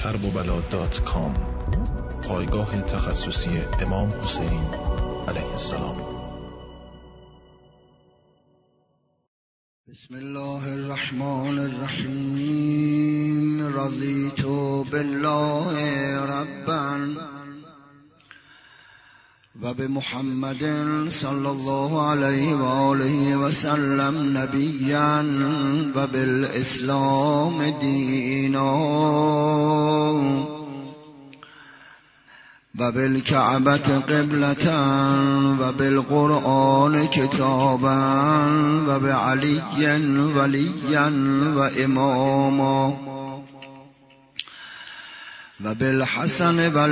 kerbobala.com، پایگاه تخصصی امام حسین علیه السلام. بسم الله الرحمن الرحیم. رضیت بالله ربا و بمحمد صلی الله علیه و آله و سلم نبیا و بالاسلام دینا و بالکعبة قبلة و بالقرآن کتابا و بعلی ولیا و اماما و بالحسن و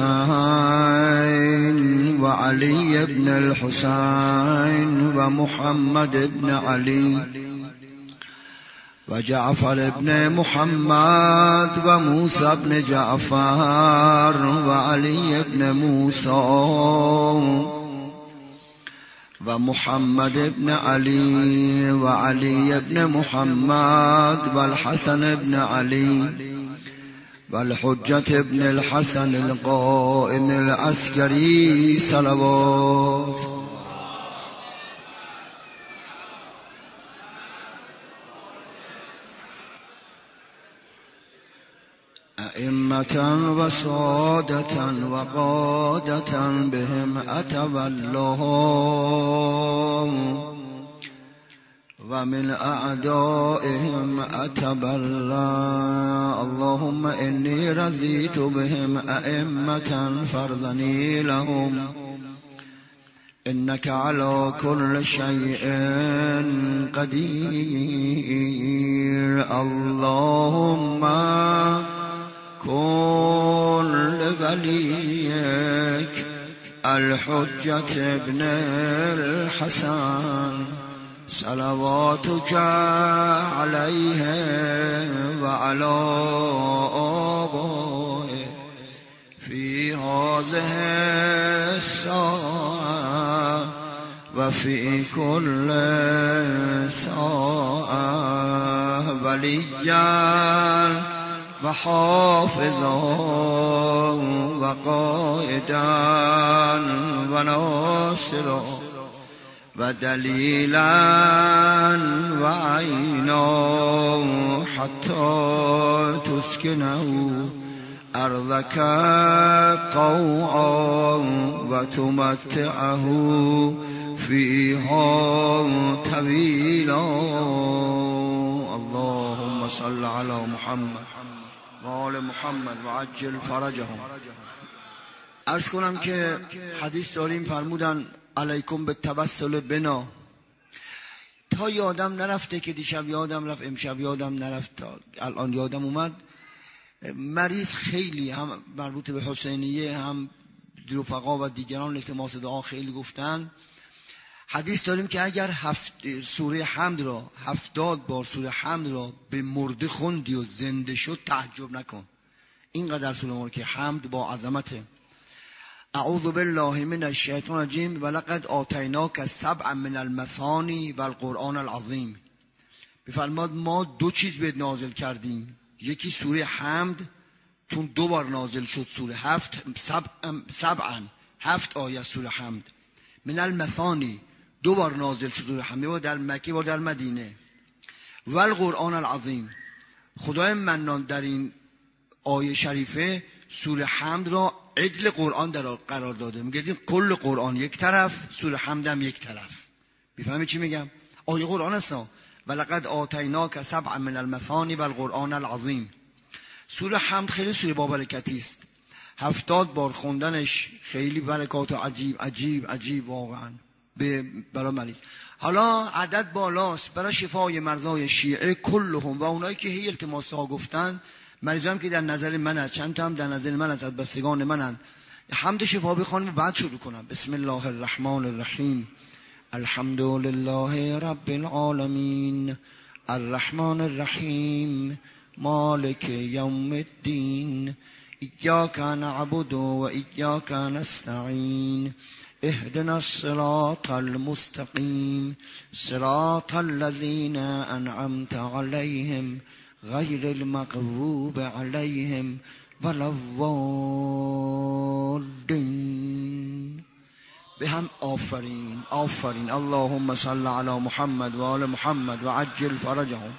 الحسین و علی ابن الحسین و محمد ابن علی و جعفر ابن محمد و موسی ابن جعفر و علی ابن موسی و محمد ابن علی و علی ابن محمد و الحسن ابن علی و الحجة ابن الحسن القائم العسكري صلوات. ائمة و سادة و قادة بهم اتولهم و من اعدائهم اتبرأ. اللهم انی رضیت بهم ائمة فرضنی لهم انك على كل شيء قدير. اللهم كن لوليك الحجة ابن الحسن صلواتك عليه وعلى آبائه في هذه الساعة وفي كل ساعة وليا وحافظا وقائدا وناصرا ودليلا وعينا حتى تسكنه أرضك طوعا وتمتعه فيها طويلا. اللهم صل على محمد و آل محمد و عجل فرجهم. عرض کنم که حدیث داریم، فرمودن علیکم به توسل بنا. تا یادم نرفته که دیشب یادم رفت، امشب یادم نرفت، الان یادم اومد. مریض خیلی هم مربوط به حسینیه هم رفقا و دیگران التماس دعا خیلی گفتن. حدیث داریم که اگر سوره حمد را 70 بار سوره حمد را به مرده خوندی و زنده شد تعجب نکن. اینقدر سوره مبارکه حمد با عظمته. اعوذ بالله من الشیطان الرجیم ولقد آتیناک سبعا من المثانی و القرآن العظیم. بفرماد ما 2 چیز بهت نازل کردیم. یکی سوره حمد چون 2 بار نازل شد، سوره سبعا 7 آیه سوره حمد. من المثانی 2 بار نازل شد سوره حمد، بار در مکه بار در مدینه. و القرآن العظیم. خدای منان در این آیه شریفه سوره حمد را عدل قرآن در قرار داده. میگه کل قرآن یک طرف، سوره حمد هم یک طرف. بفهمی چی میگم؟ آیه قرآن است. ولقد آتیناک سبعا من المثانی و القرآن العظیم. سوره حمد خیلی سوره با برکتی است. 70 بار خوندنش خیلی برکات عجیب عجیب عجیب واقعا برای مریض. حالا عدد بالاست برای شفای مرضای شیعه کلهم و اونایی که هی التماس ها گفتن. مریضام که در نظر من هست، چند تا هم در نظر من هست، از بستگان من هست. حمد شفا بخوانیم و بعد شروع کنم. بسم الله الرحمن الرحیم. الحمد لله رب العالمین الرحمن الرحیم مالک یوم الدین ایاک نعبد و ایاک نستعین اهدنا الصراط المستقیم صراط الذین انعمت علیهم غیر المغضوب علیهم ولا الضالین. به هم آفرین آفرین. اللهم صل علی محمد و آل محمد و عجل فرجهم.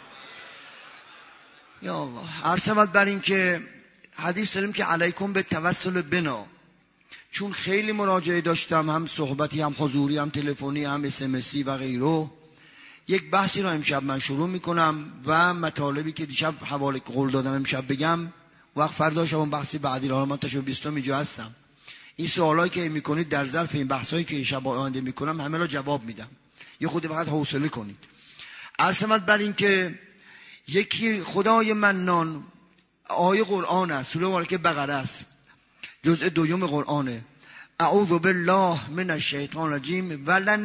یا الله. عرض بر این که حدیث داریم که علیکم به توسل بنا، چون خیلی مراجعه داشتم، هم صحبتی هم حضوری هم تلفنی هم اسمسی و غیره. یک بحثی را امشب من شروع میکنم و مطالبی که دیشب حواله قول دادم امشب بگم، وقت فردا شب اون بحثی بعدی را من تا 20 اینجا هستم. این سوالایی که میکنید در ظرف این بحثایی که شب آینده میکنم همه را جواب میدم، یه خود فقط حوصله کنید. عرض بر این که یکی خدای منان آیه قرآن است، سوره مبارکه بقره است، جزء 2 قرآنه. اعوذ بالله من الشیطان الرجیم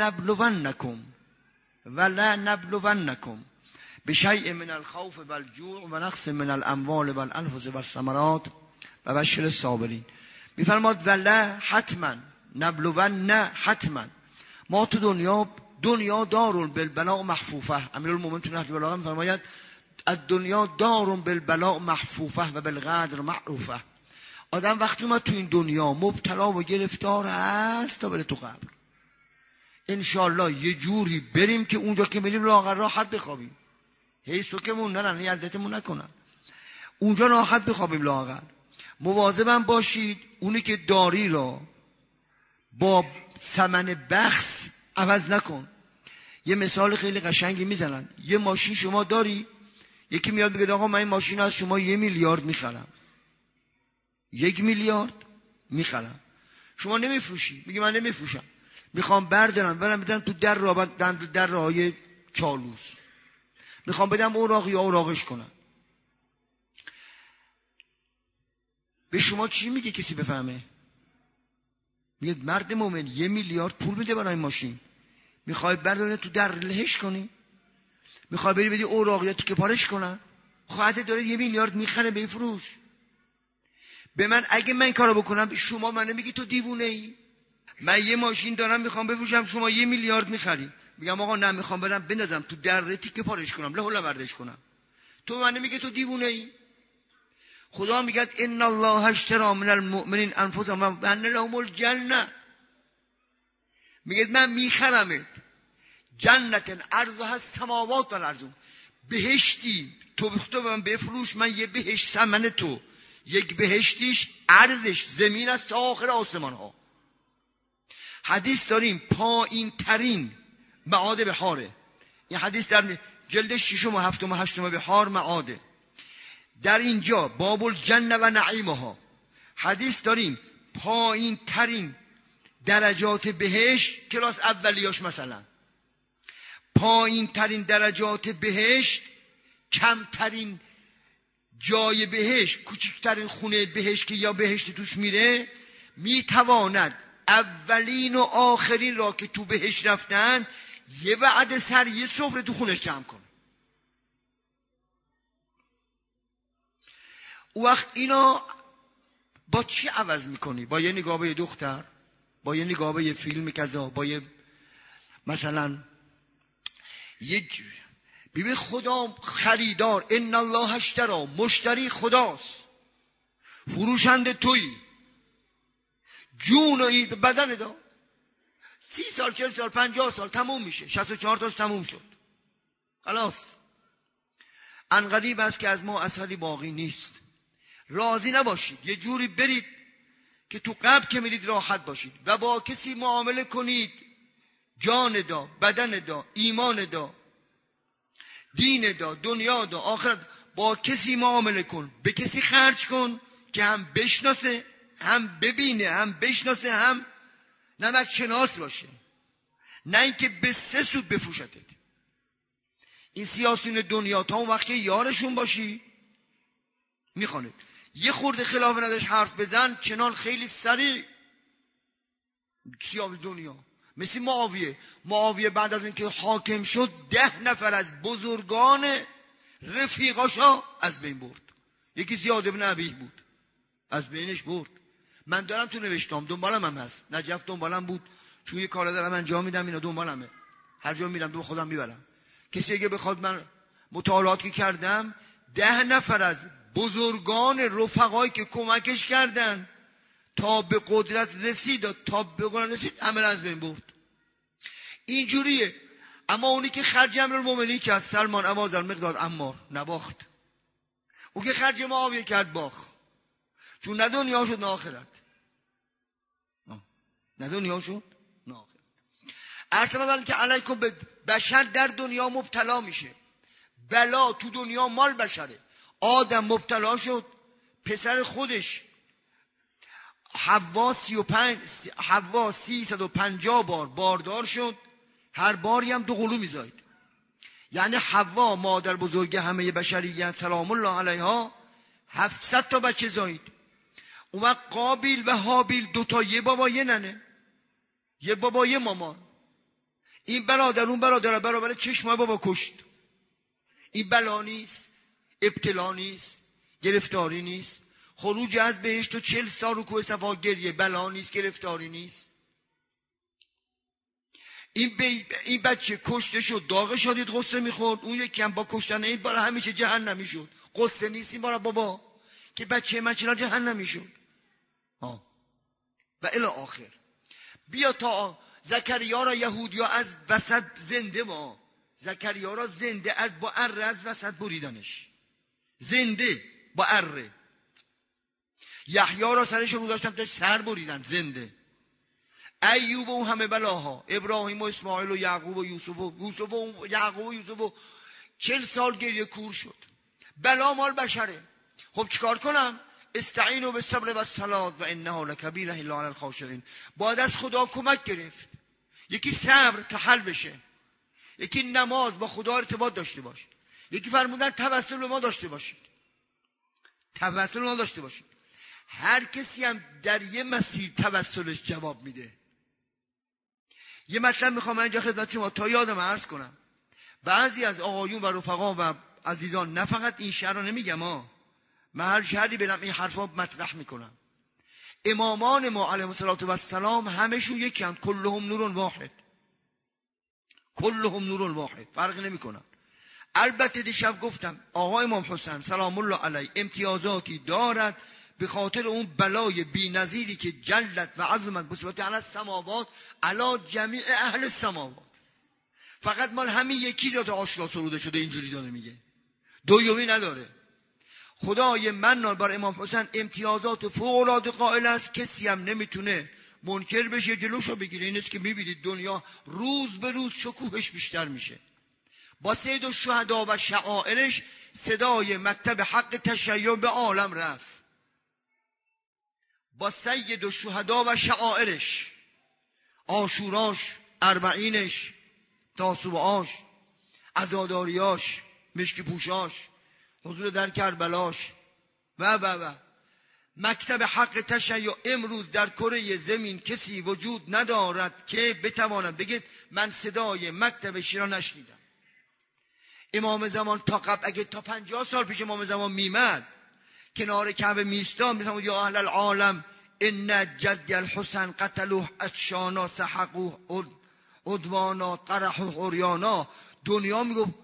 ولنبلونکم بشیء من الخوف والجوع ونقص من الاموال والانفس والثمرات وبشر الصابرین. میفرماد ولا حتما، نبلون نه حتما. ما تو دنیا دار بالبلاء محفوفه. امیرالمومنین تو نهج البلاغه میفرماید الدنیا دار بالبلاء محفوفه و بالقدر معروفه. آدم وقتی اومد تو این دنیا مبتلا و گرفتار هست تا بره تو قبر. انشالله یه جوری بریم که اونجا که بریم لاغر راحت بخوابیم، حیث و که مون نرن یزدتمون نکنن، اونجا راحت بخوابیم لاغر. مواظبم باشید اونی که داری را با ثمن بخس عوض نکن. یه مثال خیلی قشنگی میزنن. یه ماشین شما داری، یکی میاد بگه آقا من این ماشین از شما 1 میلیارد میخرم، 1 میلیارد میخرم. شما نمیفروشی، میگه من نمیفروشم، میخوام بردارم برم بدم تو در راهای چالوس، میخوام بدم اوراق یا اوراقش کنم. به شما چی میگه کسی بفهمه؟ میگه مرد مومن 1 میلیارد پول میده برای ماشین، میخوای برداره تو در لهش کنی، میخوای بری بدی اوراقیات که پارش کنن، خواهد داره 1 میلیارد میخره بفروش. به من اگه من این کارو بکنم شما من نمیگی تو دیوونه ای؟ من یه ماشین دارم میخوام بفروشم، شما 1 میلیارد میخری، میگم آقا نه میخوام برم بندازم تو در تیکه پارش کنم، له بردش کنم، تو من نمیگی تو دیوونه ای؟ خدا میگه ان الله اشتری من المؤمنین انفسهم و ان لهم الجنه. میگه من میخرمت جنت عرضها السماوات والارض، بهشتی تو به من بفروش، من یه بهشت ثمن تو، یک بهشتیش عرضش زمین است تا آخر آسمان ها. حدیث داریم پایین ترین معاد بحاره، این حدیث در جلد 6 و 7 و 8 بحار معاده، در اینجا باب الجنه و نعیمها حدیث داریم پایین ترین درجات بهشت، کلاس اولیاش مثلا پایین ترین درجات بهشت، کمترین جای بهشت، کوچکترین خونه بهشت که یا بهشت توش میره، میتواند اولین و آخرین را که تو بهشت رفتن یه وعده سر یه سفره تو خونش جمع کنه. او وقت اینا با چی عوض میکنی؟ با یه نگاه به یه دختر، با یه نگاه به یه فیلم کذا، با یه مثلا یه ببین خدا خریدار، ان الله اشتری، مشتری خداست، فروشنده تویی، جون و بدن دا 30 سال 40 سال 50 سال تموم میشه، 64 تاش تموم شد خلاص. انقریب است که از ما اثری باقی نیست. راضی نباشید، یه جوری برید که تو قبر که میرید راحت باشید و با کسی معامله کنید جان دا، بدن دا، ایمان دا، دین دا، دنیا دا، آخرت. با کسی معامله کن، به کسی خرج کن که هم بشناسه، هم ببینه، هم بشناسه، هم نمک شناس باشه، نه اینکه به 3 سود بفروشتت. این سیاسیون دنیا تا اون وقت که یارشون باشی میخوانه یه خورده خلاف نداشت حرف بزن، چنان خیلی سریع سیاسی دنیا. مثل معاویه بعد از اینکه حاکم شد 10 نفر از بزرگان رفیقاشا از بین برد. یکی زیاد بن ابی بود، از بینش برد. من دارم تو نوشتم، دنبالم هم هست، نجف دنبالم بود، چون یه کار دارم انجام میدم، اینا دنبالمه، هر جا میرم دو خودم میبرم. کسی اگه بخواد من مطالعاتی کردم 10 نفر از بزرگان رفقایی که کمکش کردن تا به قدرت رسید، عمل از بین برد. اینجوریه. اما اونی که خرج امیرالمومنین کرد، سلمان، ابوذر، مقداد، عمار، نباخت. اون که خرج معاویه کرد، باخت. چون نه دنیا شد نه آخرت. نه دنیا شد نه آخرت. ارسل که علیکم به بشر در دنیا مبتلا میشه. بلا تو دنیا مال بشره. آدم مبتلا شد، پسر خودش حوا 350 بار باردار شد، هر باری هم 2 قلو میزاید. یعنی حوا مادر بزرگ همه بشریت سلام الله علیها 700 تا بچه زاید. اون وقت قابیل و حابیل 2 تا، یه بابا یه ننه، یه بابا یه مامان. این برادر اون برادر برابر چشم بابا کشت. این بلا نیست، ابتلا نیست، گرفتاری نیست. خروج از بهشت و 40 سال رو کوه صفا گریه، بلا نیست، گرفتاری نیست. این بچه کشته شد، داغ شدید، غصه میخورد. اون یکی هم با کشتن این بار همیشه جهنمی شد. غصه نیست این بار بابا که بچه من چرا جهنمی شد. و الی آخر. بیا تا زکریا را یهودیا از وسط زنده، ما زکریا را زنده از با اره از وسط بریدنش، زنده با اره. یحیی را سرش گذاشتن تا سر بریدن، زنده. ایوب و همه بلاها، ابراهیم و اسماعیل و یعقوب و یوسف و 40 سال گریه کور شد. بلا مال بشره. خب چیکار کنم؟ استعینوا بالصبر والصلاة و انها لکبیرة الا علی الخاشعین. باید از خدا کمک گرفت. یکی صبر تا حل بشه، یکی نماز با خدا ارتباط داشته باش، یکی فرمودن توسل به ما داشته باشید. توسل به ما داشته باشید. هر کسی هم در یه مسیر توسلش جواب میده. یه مطلب میخوام اینجا خدمت شما تا یادم عرض کنم. بعضی از آقایون و رفقا و عزیزان، نه فقط این شهر رو نمیگم من هر شهری برم این حرفا مطرح میکنم. امامان ما علیهم السلام همشون یکی هم، کلهم نور واحد، کلهم نور واحد، فرق نمیکنن. البته دیشب گفتم آقا امام حسین سلام الله علیه امتیازاتی دارد به خاطر اون بلای بی‌نظیری که جلت و عظمت بصفت علی السماوات علی جمیع اهل السماوات. فقط مال همین یکی ذات آشنا سروده شده، اینجوری داره میگه، دومی نداره. خدای منان بر امام حسین امتیازات فوق العاده قائل است، کسی هم نمیتونه منکر بشه جلوشو بگیره. این است که میبینید دنیا روز به روز شکوهش بیشتر میشه. با سید الشهدا و شعائرش صدای مکتب حق تشیع به عالم رفت. با سید الشهدا و شعائرش، عاشوراش، اربعینش، تاسوعاش، عزاداریاش، مشک پوشاش، حضور در کربلاش و مکتب حق تشیع. امروز در کره زمین کسی وجود ندارد که بتواند بگید من صدای مکتب شیرا نشنیدم. امام زمان تا قبل، اگه تا 50 سال پیش امام زمان میمد کنار کعبه میستاد میفهمید یا اهل العالم ان جد الحسن قتلوه اشانا سحقوه عدوانا قرحوه عریانا. دنیا میگفت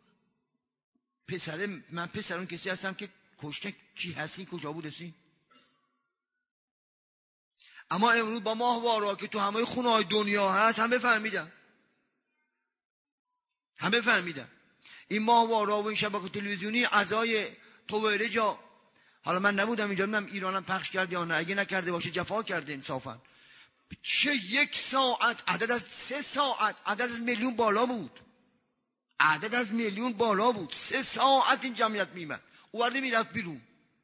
پسر من پسرون کسی هستم که کشته، کی هستی، کجا بود هستی؟ اما امروز با ماهوارا که تو همه خونه های دنیا هست همه فهمیدن، همه فهمیدن. این ماهوارا و این شبکه تلویزیونی عزای تویرجا، حالا من نبودم اینجا، نمیدونم ایرانم پخش کرد یا نه، اگه نکرده باشه جفا کرده انصافا. چه 1 ساعت، عدد از 3 ساعت، عدد از میلیون بالا بود، عدد از میلیون بالا بود. 3 ساعت این جمعیت میمد، اوورده میرفت بیرون.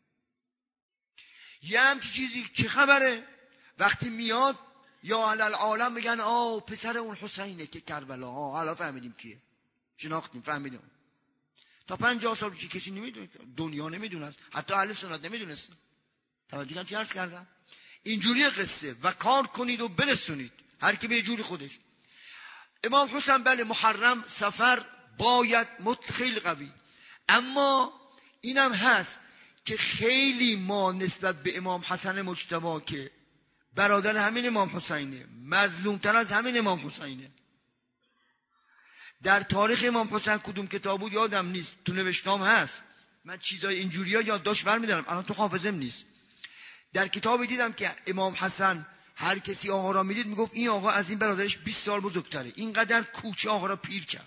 یه همچی چیزی چه خبره؟ وقتی میاد یا اهل العالم میگن پسر اون حسینه که کربلا. حالا فهمیدیم کیه، شناختیم، فهمیدیم. تا 50 سال پیش کسی نمیدونه، دنیا نمیدونه، حتی اهل سنت نمیدونست. توجه کن چی عرض کردم. اینجوری قصه و کار کنید و برسونید هر کی به جوری خودش. امام حسین بله محرم سفر باید خیلی قوی، اما اینم هست که خیلی ما نسبت به امام حسن مجتبی که برادر همین امام حسینه، مظلومتر از همین امام حسینه. در تاریخ امام حسین کدوم کتاب بود یادم نیست، تو نوشتام هست، من چیزای اینجوری‌ها یادداشت برمی‌دارم، الان تو حافظم نیست. در کتابی دیدم که امام حسن هر کسی آقا را میدید میگفت این آقا از این برادرش 20 سال بزرگتره، اینقدر کوچه آقا را پیر کرد.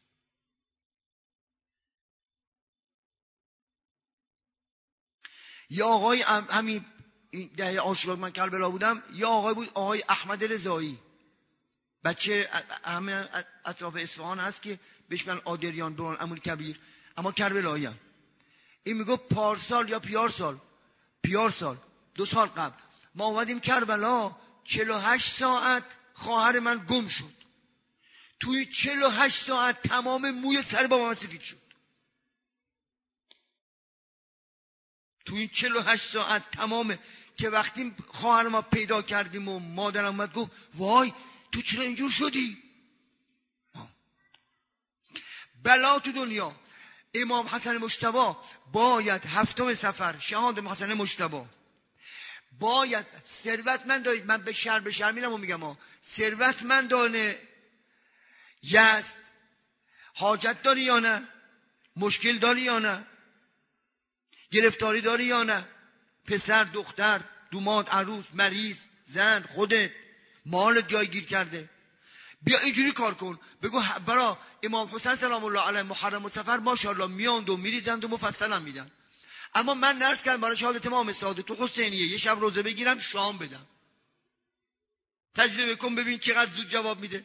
یا آقای همین دهه عاشورا من کربلا بودم، یا آقای بود، آقای احمد رضایی، بچه همه اطراف اصفهان هست که بهش میگن آدریان دوران عموی کبیر، اما کربلایی هم. این میگه پارسال یا پیارسال 2 سال قبل ما اومدیم کربلا، 48 ساعت خواهر من گم شد. توی 48 ساعت تمام موی سر بابا سفید شد. توی 48 ساعت تمام، که وقتی خواهر ما پیدا کردیم و مادرم اومد گفت وای تو چرا اینجور شدی؟ بلا تو دنیا. امام حسن مجتبی باید 7 صفر شهادت امام حسن مجتبی باید ثروتمند دارید. من به شهر میرم و میگم ثروتمندانه یزد حاجت داری یا نه؟ مشکل داری یا نه؟ گرفتاری داری یا نه؟ پسر، دختر، دوماد، عروس، مریض، زن، خودت، مالت جای گیر کرده، بیا اینجوری کار کن. بگو برا امام حسین سلام الله علیه محرم و صفر ماشاءالله میاند و میریزند و مفصل هم میدن. اما من نرس کردم برای شهادت امام صادق تو حسینیه یه شب روزه بگیرم شام بدم. تجربه کن ببین چقدر زود جواب میده.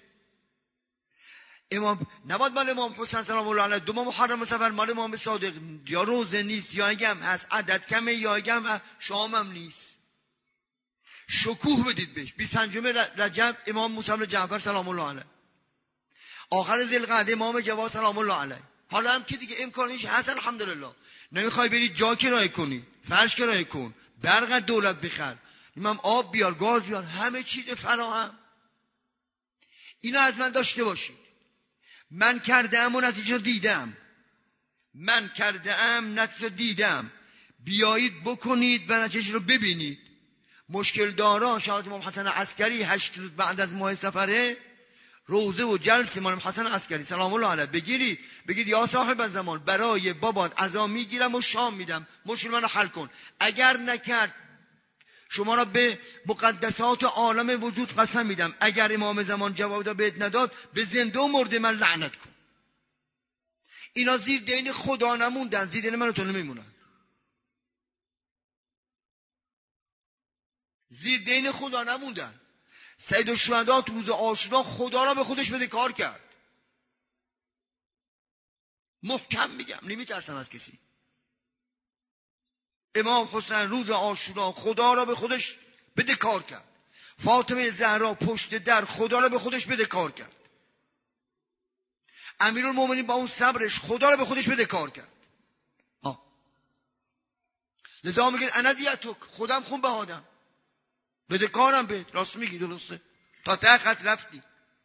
امام نباید مال امام حسین سلام الله علیه 2 محرم و صفر مال امام صادق یا روزه نیست یا اگه هم هست عدد کمه یا اگه هم شام هم نیست. شکوه بدید بهش. 25 رجب امام موسی بن جعفر سلام الله علیه، آخر ذوالقعده امام جواد سلام الله علیه. حالا هم که دیگه امکانش هست الحمدلله. نمیخوای بری جا کرایه کنی، فرش کرایه کن، برق دولت بخر، امام آب بیار، گاز بیار، همه چیز فراهم. اینا از من داشته باشید. من کردم و نتیجه دیدم. بیایید بکنید و نتیجه رو ببینید. مشکل دارا شهادت امام حسن عسکری 8 روز بعد از ماه سفره روزه و جلسه امام حسن عسکری سلام الله علیه بگید یا صاحب زمان برای بابات عزا میگیرم و شام میدم، مشکل منو حل کن. اگر نکرد شما را به مقدسات عالم وجود قسم میدم، اگر امام زمان جواب بهت نداد به زنده و مرده من لعنت کن. اینا زیر دین خدا نموندن، زیر دین من و تو نمیمونن. زیر دین خدا نموندن. سید الشهدا تو روز عاشورا خدا را به خودش بده کار کرد. محکم میگم، نمیترسم از کسی. امام حسین روز عاشورا خدا را به خودش بده کار کرد. فاطمه زهرا پشت در خدا را به خودش بده کار کرد. امیرالمومنین با اون صبرش خدا را به خودش بده کار کرد. لذا میگه انا دیتک، خودم خون بهادم، بده کارم بهت. راست میگی، درسته، تا ته خط رفتی.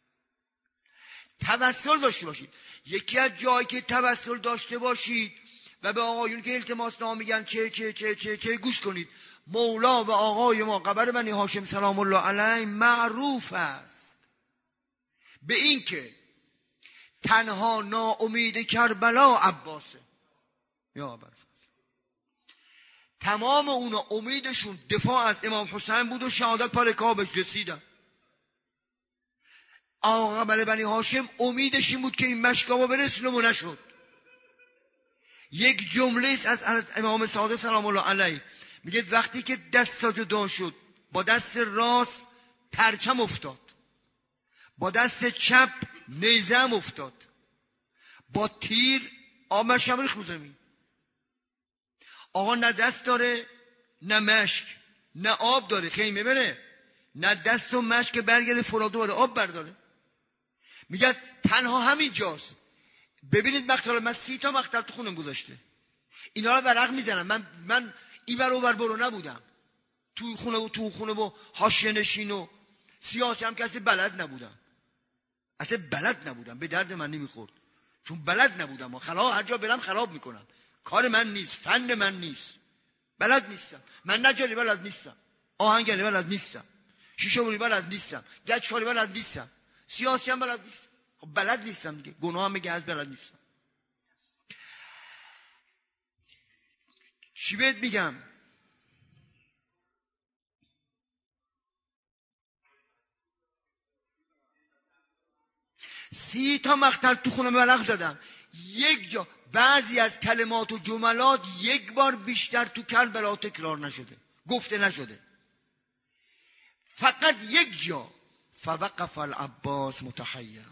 توسل داشته باشید. یکی از جایی که توسل داشته باشید و به آقایون که التماس نامه میگن چه گوش کنید. مولا و آقای ما قبر بنی هاشم سلام الله علیه معروف است به این که تنها ناامید کربلا عباسه. یا ابوالفضل. تمام اونا امیدشون دفاع از امام حسین بود و شهادت پر رکابش رسیدن. آقا قبر بنی هاشم امیدش این بود که این مشکابا برسونه و نشد. یک جمله است از امام صادق سلام الله علیه، میگه وقتی که دستا جدا شد با دست راست پرچم افتاد، با دست چپ نیزه هم افتاد، با تیر آب مشکم ریخت رو زمین. آقا نه دست داره نه مشک، نه آب داره خیمه بره، نه دست و مشک برگرده فرادو بره آب برداره. میگه تنها همین جاست. ببینید مقتل، من 30 تا مقتل تو خونم گذاشته. اینا رو ورق میزنم. من این ور اون ور برو نبودم. تو خونه و حاشیه نشین و سیاسی هم کسی بلد نبودم. اصلا بلد نبودم، به درد من نمیخورد. چون بلد نبودم. هر جا برم خراب میکنم. کار من نیست، فن من نیست، بلد نیستم. من نجاری بلد نیستم، آهنگری بلد نیستم، شیشه بوری بلد نیستم، گچکاری بلد نیستم، سیاسی هم بلد نیستم. خب بلد نیستم دیگه، گناه هم میگه از بلد نیستم. چی بهت میگم؟ 30 تا مقتل تو خونه ورق زدم. یک جا بعضی از کلمات و جملات یک بار بیشتر تو کربلا تکرار نشده، گفته نشده. فقط یک جا فوقف العباس متحیرا،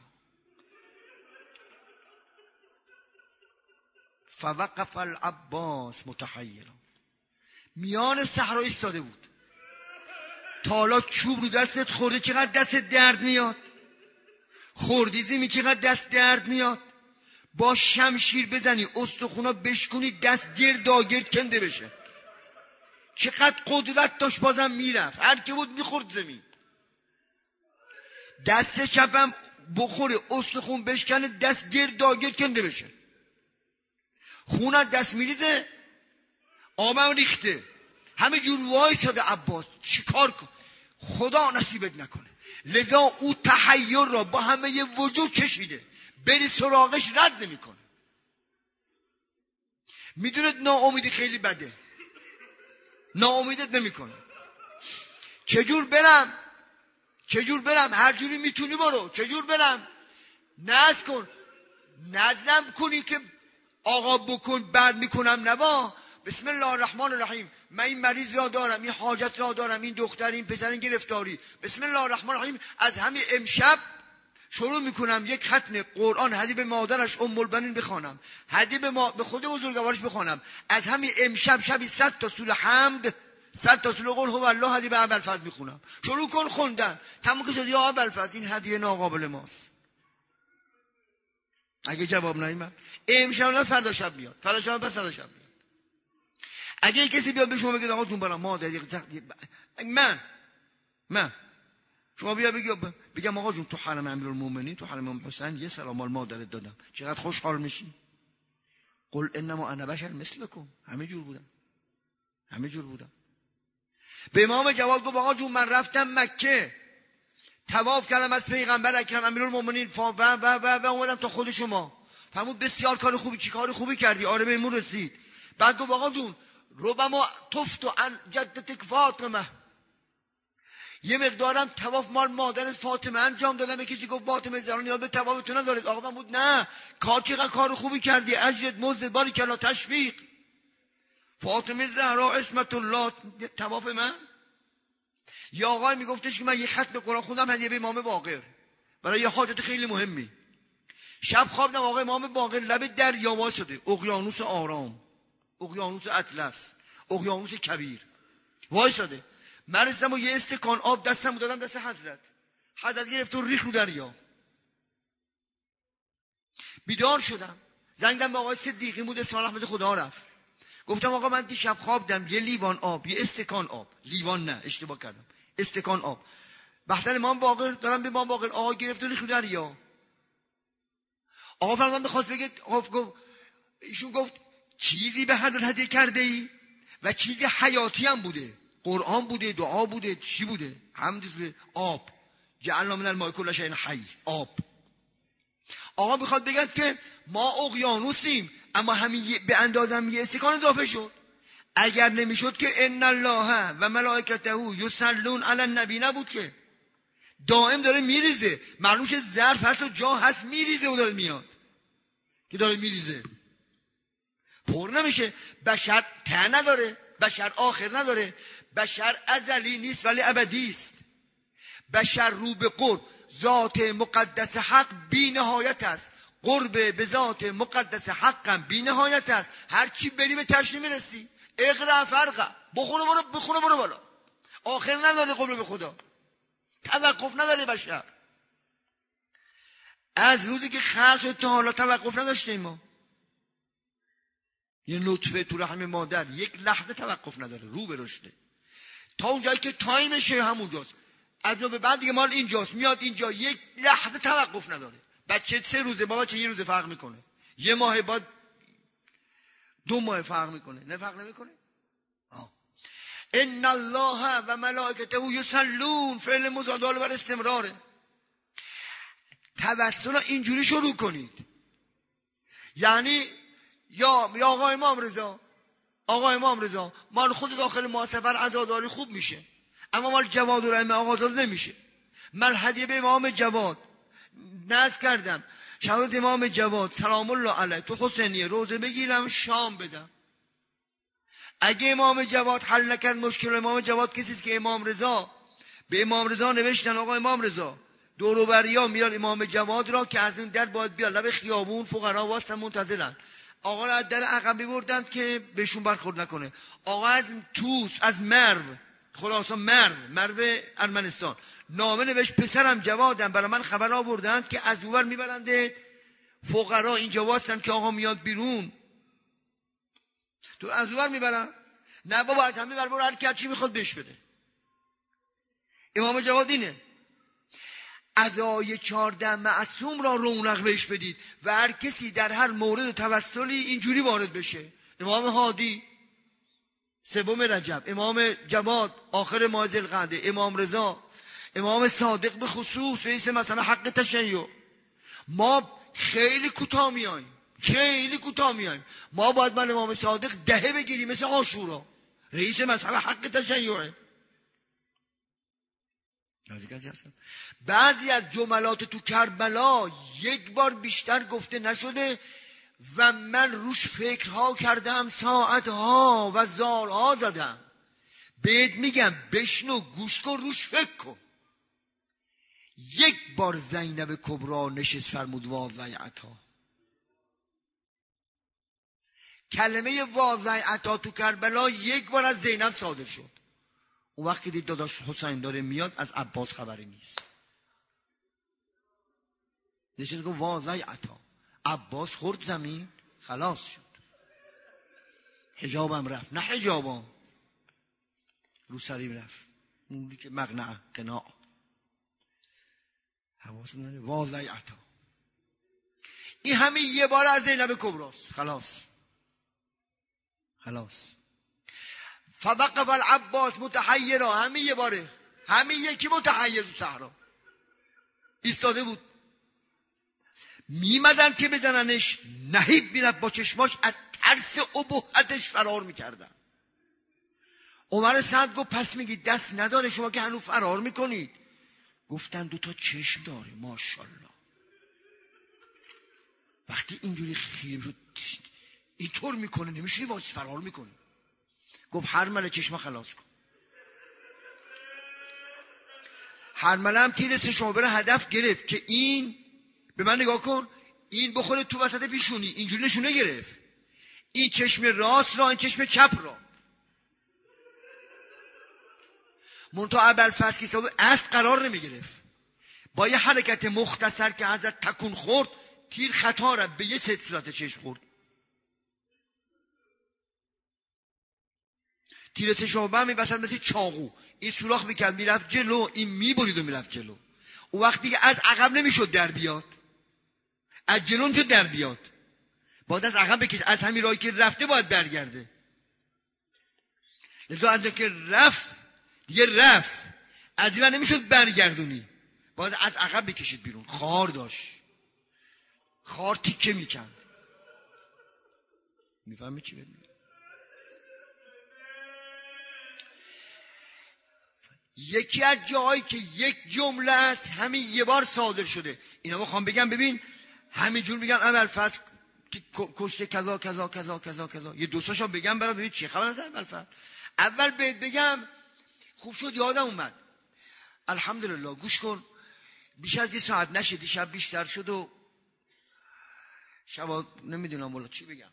فوقف العباس متحیرا، میان صحرا ایستاده بود. تا حالا چوب رو دستت خورده چقدر دستت درد میاد؟ خوردیزی می چقدر دست درد میاد؟ با شمشیر بزنی استخونا بشکنی دست گرداگرد کنده بشه. چقدر قدرت داشت بازم میرفت، هر که بود میخورد زمین. دست چپم بخوره استخون بشکنه دست گرداگرد کنده بشه. خونت دست میریزه، آبم ریخته، همه جور وایساده عباس. چیکار کن؟ خدا نصیبت نکنه. لذا او تحیر را با همه وجود کشیده، بری سراغش رد نمیکنه. میدونید ناامیدی خیلی بده، ناامیدت نمیکنه. چجور برم؟ هر جوری میتونی برو. چجور برم؟ نذر کن، نذرم کنی که آقا بکن بعد میکنم. نبا بسم الله الرحمن الرحیم، من این مریض را دارم، این حاجت را دارم، این دختر، این پسر، این گرفتاری. بسم الله الرحمن الرحیم. از همین امشب شروع میکنم یک ختم قرآن هدیه به مادرش ام البنین بخوانم، هدیه به خود بزرگوارش بخوانم. از همین امشب شبی 100 تا سوره حمد، 100 تا سوره قل هو الله هدیه به ابوالفضل میخونم. شروع کن خوندن. تموم که شد، یا ابوالفضل این هدیه ناقابل ماست. اگه جواب نیامد امشب نه فردا شب میاد، فردا شب پس فردا شب میاد. اگه کسی بیاد به شما بگه آقا جون برام مادر من شما بیا بگم آقا جون تو حرم امیرالمومنین، تو حرم امام حسین یه سلام آل مادرت دادم، چقدر خوشحال میشی؟ قل انما انا بشر مثلکم. همه جور بودم. به امام جواد گفت آقا جون من رفتم مکه، طواف کردم از پیغمبر اکرم امیرالمومنین و اومدم تا خود شما. فرمود بسیار کار خوبی. چی کار خوبی کردی؟ آره بهمون رسید. بعد گفت آقا جون ربما تفتو عن جدتک فاطمه، یه مقدارم طواف مال مادرت فاطمه انجام دادم. یکی گفت فاطمه زهرا نیاز به طوافتون نداره. آقا من بود نه، چقدر کار خوبی کردی، اجرت مزد باری کلا تشویق. فاطمه زهرا اسمت الله طواف من. یا آقای میگفتش که من یه ختم قرآن خوندم هدیه به امام باقر برای یه حاجت خیلی مهمی. شب خوابیدم آقای امام باقر لب دریا وایساده، اقیانوس آرام، اقیانوس اطلس، اقیانوس کبیر وایساده. من رسیدم و یه استکان آب دستم دادم دست حضرت گرفت و ریخت رو دریا. بیدار شدم، زنگ زدم به آقای صدیقی بود اسم رحمت خدا رفت. گفتم آقا من دیشب خواب دیدم یه لیوان آب، یه استکان آب، لیوان نه اشتباه کردم، استکان آب بختن امام باقر دارم به امام باقر. آقا گرفت و ریخت رو دریا. آقا فرمودن خواست بگه، ایشون گفت چیزی به حضرت هدیه کرده ای و چیزی حیاتی هم بوده، قرآن بوده، دعا بوده، چی بوده؟ حمد بوده، آب. جعلنا من الماء کل شیء حی، آب. آقا میخواد بگن که ما اقیانوسیم، اما همین به اندازم یه استکان اضافه شد. اگر نمیشد که ان الله و ملائکته یصلون علی النبی نبود که دائم داره میریزه. معلومش ظرف هست و جا هست میریزه و داره میاد که داره میریزه، پر نمیشه. بشر ته نداره، بشر آخر نداره، بشر ازلی نیست ولی ابدی است. بشر رو به قرب ذات مقدس حق بی نهایت است، قرب به ذات مقدس حقم بی نهایت است. هر چی بری به تشنی میرسی. اقرا فرقه، بخونه برو بالا. آخر نداره قرب به خدا، توقف نداره بشر. از روزی که خلق شد تا حالا توقف نداشتیم ما. یه نطفه تو رحم مادر یک لحظه توقف نداره، رو به رشده. تا اونجایی که تایمشه همونجاست. از اون به بعد دیگه مال اینجاست، میاد اینجا، یک لحظه توقف نداره. بچه 3 روزه با بچه 1 روز فرق میکنه، 1 ماه بعد 2 ماه فرق میکنه. نه فرق نمیکنه. ان الله و ملائکته یصلون، فعل مضارع بر استمراره. توسل اینجوری شروع کنید، یعنی یا آقای امام رضا آقا امام رضا مال خود داخل ما سفر عزاداری خوب میشه، اما مال جواد و رحمه آقازاده نمیشه. من هدیه به امام جواد نذر کردم، شهادت امام جواد سلام الله علیه تو حسینیه روزه بگیرم شام بدم. اگه امام جواد حل نکرد مشکل امام جواد، کسیست که امام رضا به امام رضا نوشتن آقا امام رضا دور و بریا میاد امام جواد را که از این در باید بیاد، لب خیابون فقرا واسطن منتظرن. آقا را از در عقب میبردن که بهشون برخورد نکنه. آقا از توس از مرو، خراسان مرو ارمنستان نامه نوشت پسرم جوادم برای من خبر آوردند که از اونور میبرنده فقرا اینجا واسطن که آقا میاد بیرون. تو از اونور میبرن؟ نه بابا از همین ور برو، هر کی چی میخواد بهش بده. امام جواد اینه. ادای 14 معصوم را رونق بهش بدید و هر کسی در هر مورد توسلی اینجوری وارد بشه. امام هادی 3 رجب، امام جواد آخر ماه ذوالقعده، امام رضا، امام صادق به خصوص رئیس مثلا حق تشیع. ما خیلی کوتاه میایم، ما باید من امام صادق 10 بگیریم مثل عاشورا، رئیس مذهب حق تشیعه. بعضی از جملات تو کربلا 1 بار بیشتر گفته نشده و من روش فکرها کردم ساعتها و زارها زدم. بهت میگم بشنو گوش کن روش فکر کن. 1 بار زینب کبرا نشست فرمود واضعتا. کلمه واضعتا تو کربلا 1 بار از زینب صادر شد. اون وقت که دید داداش حسین داره میاد از عباس خبری نیست، نشست گفت واضعتا. عباس خورد زمین خلاص شد، حجابم رفت، نه حجابم رو سریم رفت، اونی که مقنع قناع حواس نداره. واضعتا این همه 1 بار از زینب کبراست. خلاص فوقف العباس متحیرا، همین 1 باره، همین یکی متحیر تو صحرا ایستاده بود. میمدن که بزننش نهیب میرفت با چشماش، از ترس ابهتش فرار میکردن. عمر سعد گفت پس میگی دست نداره شما که هنوز فرار میکنید؟ گفتن 2 تا چشم داره ماشاءالله. وقتی اینجوری خیره شد اینطور میکنه نمیشه واسه فرار میکنه. گفت هرمله چشم خلاص کن. هرمله هم تیر 3 شعبه هدف گرفت که این به من نگاه کن، این بخوره تو وسط پیشونی، اینجوری نشونه گرفت. این چشم راست را، این چشم چپ را. منتها ابوالفضل که صاحب اصل قرار نمی گرفت. با یه حرکت مختصر که حضرت تکون خورد، تیر خطا را به یه صورت چشم خورد. تیر 3 شعبه هم وسط مثل چاقو این سوراخ میکرد میرفت جلو، این میبرید و میرفت جلو. اون وقتی که از عقب نمیشد در بیاد، از جلو میشد در بیاد، باید از عقب بکش، از همین راهی که رفته باید برگرده. لذا از که رفت دیگه رفت، از این نمیشد برگردونی، باید از عقب بکشید بیرون. خار داشت، خار تیکه میکند. میفهمی چی بدید؟ یکی از جاهایی که 1 جمله است همین 1 بار صادر شده. اینا میخوام بگم ببین همینجور میگن ابوالفضل کشته کذا کذا کذا کذا کذا. یه 2 تاشو بگم برات ببین چی خبر از ابوالفضل. اول بهت بگم خوب شد یادم اومد. الحمدلله گوش کن، بیش از 1 ساعت نشه، دیشب بیشتر شد و شب نمیدونم والا چی بگم.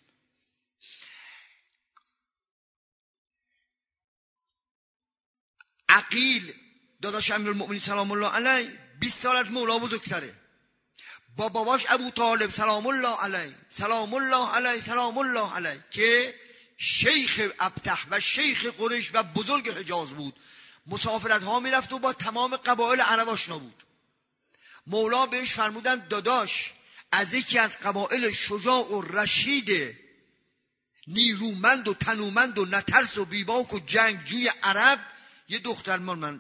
عقیل داداش امیرالمؤمنین سلام الله علیه 20 سال از مولا بزرگتره. با باباش ابو طالب سلام الله علیه سلام الله علیه سلام الله علیه که شیخ ابطح و شیخ قریش و بزرگ حجاز بود، مسافرت ها میرفت و با تمام قبایل عرب آشنا بود. مولا بهش فرمودن داداش از یکی از قبایل شجاع و رشید نیرومند و تنومند و نترس و بیباک و جنگجوی عرب یه دختر من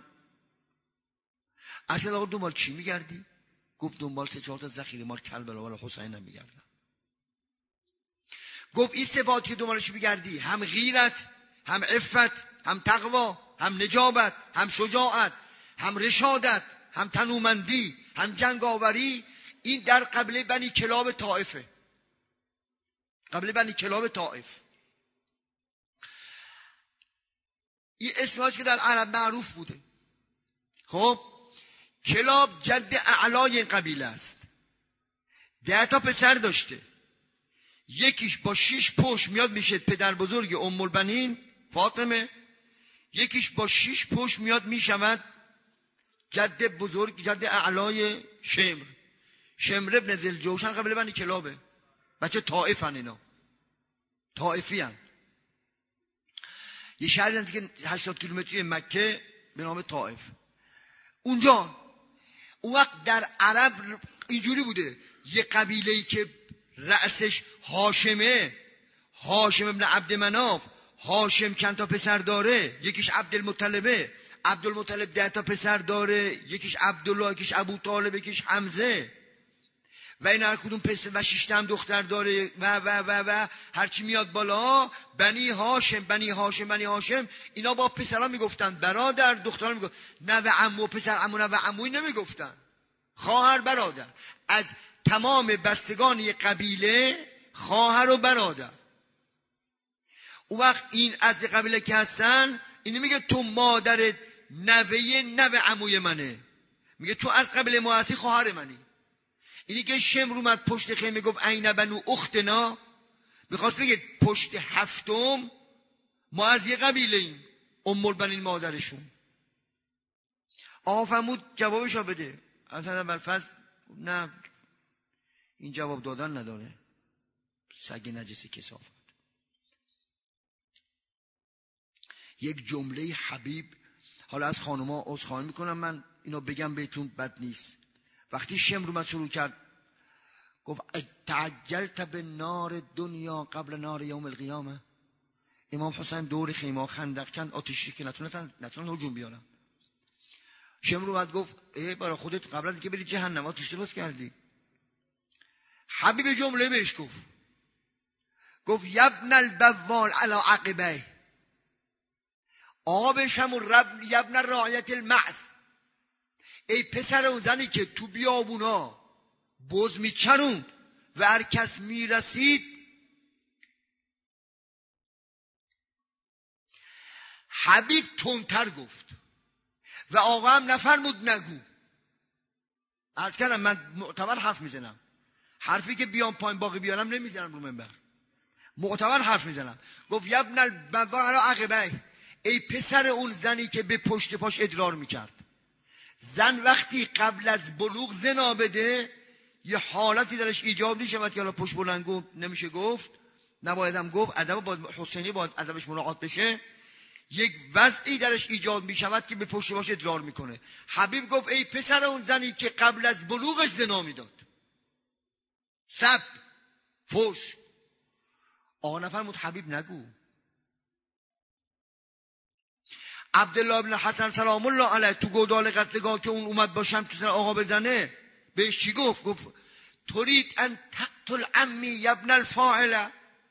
اصلا آقا دنبال چی میگردی؟ گفت دنبال 3-4 تا ذخیره مال کربلا و حسین هم میگردم. گفت این صفاتی که دنبالش بگردی، هم غیرت، هم عفت، هم تقوا، هم نجابت، هم شجاعت، هم رشادت، هم تنومندی، هم جنگاوری، این در قبیله بنی کلاب طائفه. قبیله بنی کلاب طائف. این اسمش که در عرب معروف بوده. خب کلاب جد اعلای این قبیله است. 10 تا پسر داشته. یکیش با 6 پشت میاد میشه پدر بزرگ ام البنین فاطمه. یکیش با 6 پشت میاد میشود جد بزرگ، جد اعلای شمر. شمر ابن ذوالجوشن قبیله بنی کلابه. بچه طائفن اینا. طائفی هن. یه شهری هست که 80 کیلومتری مکه به نام طائف. اونجا اون وقت در عرب اینجوری بوده، یه قبیله‌ای که رأسش هاشمه، هاشم ابن عبد مناف، هاشم چند تا پسر داره، یکیش عبدالمطلبه، عبدالمطلب 10 تا پسر داره، یکیش عبدالله، یکیش ابو طالب، یکیش حمزه، و این هر کدوم پسر و 6 تا هم دختر داره و هرچی میاد بالا بنی هاشم بنی هاشم بنی هاشم. اینا با پسرها میگفتن برادر، دخترها میگفتن نه و عمو، پسر عمو نه و عموی نمیگفتن، خواهر برادر. از تمام بستگان یک قبیله خواهر و برادر. اون وقت این از قبیله که هستن، اینو میگه تو مادر نوه عموی منه، میگه تو از قبیله ما هستی، خواهر منی. اینی که شمر اومد پشت خیمه گفت عین بنو اختنا، میخواست بگه پشت هفتم ما از یه قبیله ایم، ام البنین مادرشون. آقا فرمود جوابشو بده. اصلا بالفرض نه، این جواب دادن نداره، سگ نجس کثافت. یک جمله حبیب، حالا از خانوما عذرخواهی میکنم من اینو بگم بهتون بد نیست. وقتی شمر اومد شروع کرد گفت تعجلت به نار دنیا قبل نار یوم القیامه. امام حسین دور خیمه خندق کند، آتشی که نتونن هجوم بیارن. شمر اومد گفت ای برای خودت قبل از اینکه بری جهنم آتش درست کردی. حبیب جمله بهش گفت یبن البوال علی عقبه، آبش همون رب یبن رعایت المعز، ای پسر اون زنی که تو بیابونا بز میچرون و هر کس میرسید حبیب تندتر گفت و آقا هم نفرمود نگو. عرض کردم من معتبر حرف میزنم، حرفی که بیام پایین باقی بیارم نمیزنم رو منبر، معتبر حرف میزنم. گفت یبن البوال علی عقبه، ای پسر اون زنی که به پشت پاش ادرار میکرد. زن وقتی قبل از بلوغ زنا بده یه حالتی درش ایجاب میشه که حالا پشت بلنگو نمیشه گفت، نبایدم گفت، ادب باید حسینی باید ادبش مراعات بشه، یک وضعی درش ایجاد میشود که به پشت باش ادرار میکنه. حبیب گفت ای پسر اون زنی که قبل از بلوغش زنا میداد، سب فوش. آقا نفرمود حبیب نگو. عبدالله بن حسن سلام الله علیه تو گودال قتلگاه که اون اومد باشم تو سر آقا بزنه، بهش چی گفت؟ گفت ترید ان تقتل عمی یبن الفاعله.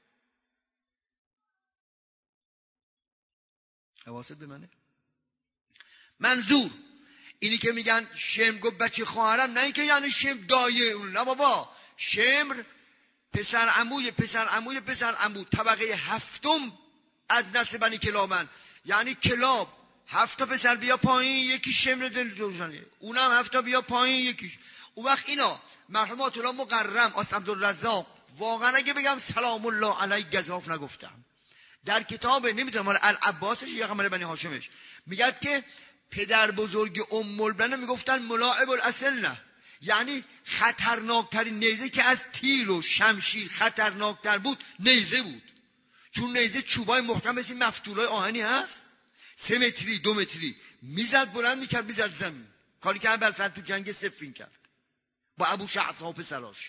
حواست به منه؟ منظور اینی که میگن شمر گفت بچه خواهرم، نه اینکه یعنی شمر دایه اون، نه بابا، شمر پسر عموی پسر عموی پسر عمو، طبقه هفتم از نسل بنی کلابن. یعنی کلاب 7 تا پسر بیا پایین، یکی شمر دلجوشنه، اونم 7 تا بیا پایین یکیش. اون وقت اینا مرحومات الله مقرم آس عبدالرزاق، واقعا اگه بگم سلام الله علیه گزاف نگفتم، در کتاب نمیدونم مال العباسش یا مال بنی هاشمش میگه که پدر بزرگ ام البنین میگفتن ملاعب الاسلنه، یعنی خطرناکترین نیزه که از تیر و شمشیر خطرناکتر بود نیزه بود، چون نیزه چوبای محکم مثل مفتولای آهنی هست، 3 متری 2 متری میزد بلند میکرد میزد زمین، کاری که ابوالفضل تو جنگ صفین کرد با ابو شعثا و پسراش.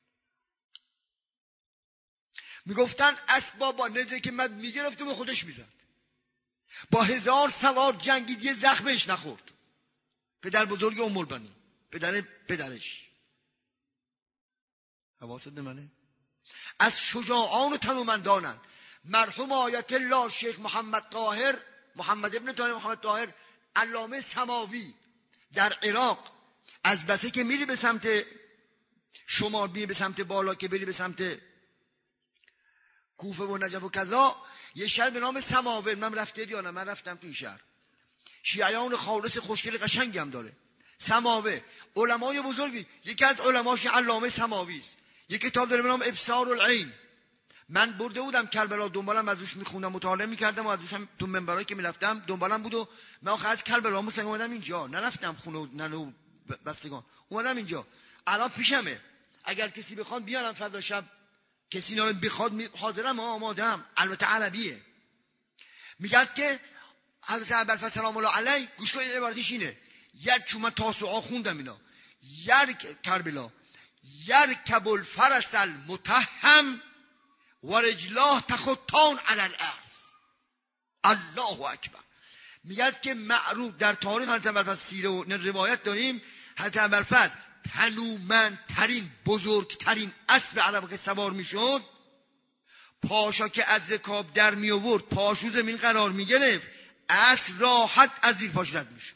میگفتن اسباب با نیزه که مد میگرفت و به خودش میزد، با 1000 سوار جنگید یه زخمش نخورد. پدر بزرگ ام البنین، پدرش. حواست به منه؟ از شجاعان و تنومندانند. مرحوم آیت الله شیخ محمد ابن طاهر محمد طاهر علامه سماوی در عراق، از بسه که میری به سمت شمال، میری به سمت بالا که بری به سمت کوفه و نجف و کذا، یه شهر به نام سماوه، من رفتید یا نه؟ من رفتم تو این شهر. شیعیان خالص خوشگل قشنگی هم داره سماوه. علمای بزرگی، یکی از علماش علامه سماوی است. یک کتاب داره به نام ابصار العین. من برده بودم کربلا، دنبالم از روش میخوندم، مطالعه میکردم و از روش تو منبرایی که میرفتم دنبالم بود. و من آخه از کربلا اومدم اینجا، نرفتم خونه ننو بستگان، اومدم اینجا. الان پیشمه، اگر کسی بخواد بیارم فردا شب، کسی اینا رو بخواد حاضرم، آمادم. البته عربیه. میگه که حضرت ابوالفضل سلام الله علیه، گوش کنید عبارتش اینه، چون من تاسوعا خوندم اینا، کربلا یرکب الفرس المتهم و رجلاه تخطان علی الارض. الله اکبر. میگه که معروف در تاریخ حضرت ابوالفضل سیره و روایت داریم، حضرت ابوالفضل تنومندترین بزرگترین اسب عرب که سوار میشد، پاشا که از رکاب در می آورد، پاشو زمین قرار می گرفت، اسب راحت از زیر پاش رد میشد.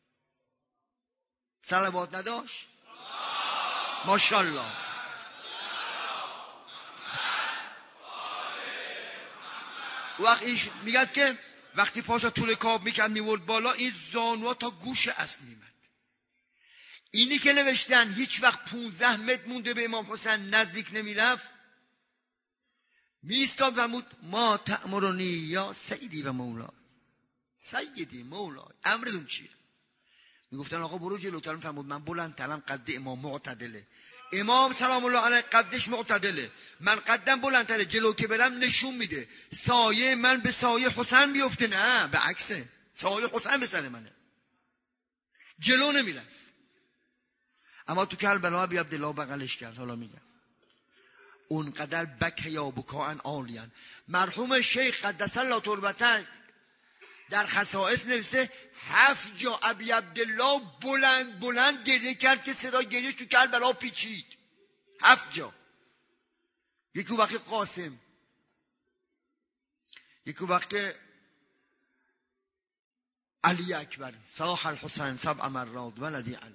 صلوات نداشت؟ ماشاءالله. میگه که وقتی پاشا طول کاب میکرد میورد بالا، این زانوها تا گوش اسب میمد. اینی که نوشتن هیچ وقت 15 متر مونده به امام حسین نزدیک نمیرفت، میستاد و مود ما تأمرنی یا سیدی و مولا، سیدی مولا، امرتون چیه؟ میگفتن آقا برو جلوتر. فرمود من بلندترم، قد امام معتدله، امام سلام الله علیه قدش معتدله، من قدم بلندتره، جلو که برم نشون میده سایه من به سایه حسین بیفته. نه به عکسه، سایه حسین به سر منه، جلو نمیرفت. اما تو کربلا ابی عبدالله بغلش کرد. حالا میگم اونقدر بکیا بکاء عالیا. مرحوم شیخ قدس الله تربته در خصائص نوشته 7 جا ابی عبدالله بلند بلند گریه کرد که صدای گریهش تو کربلا پیچید. 7 جا. یکی وقت قاسم، یکی وقت علی اکبر صاح الحسین 7 مرات ولدی علی.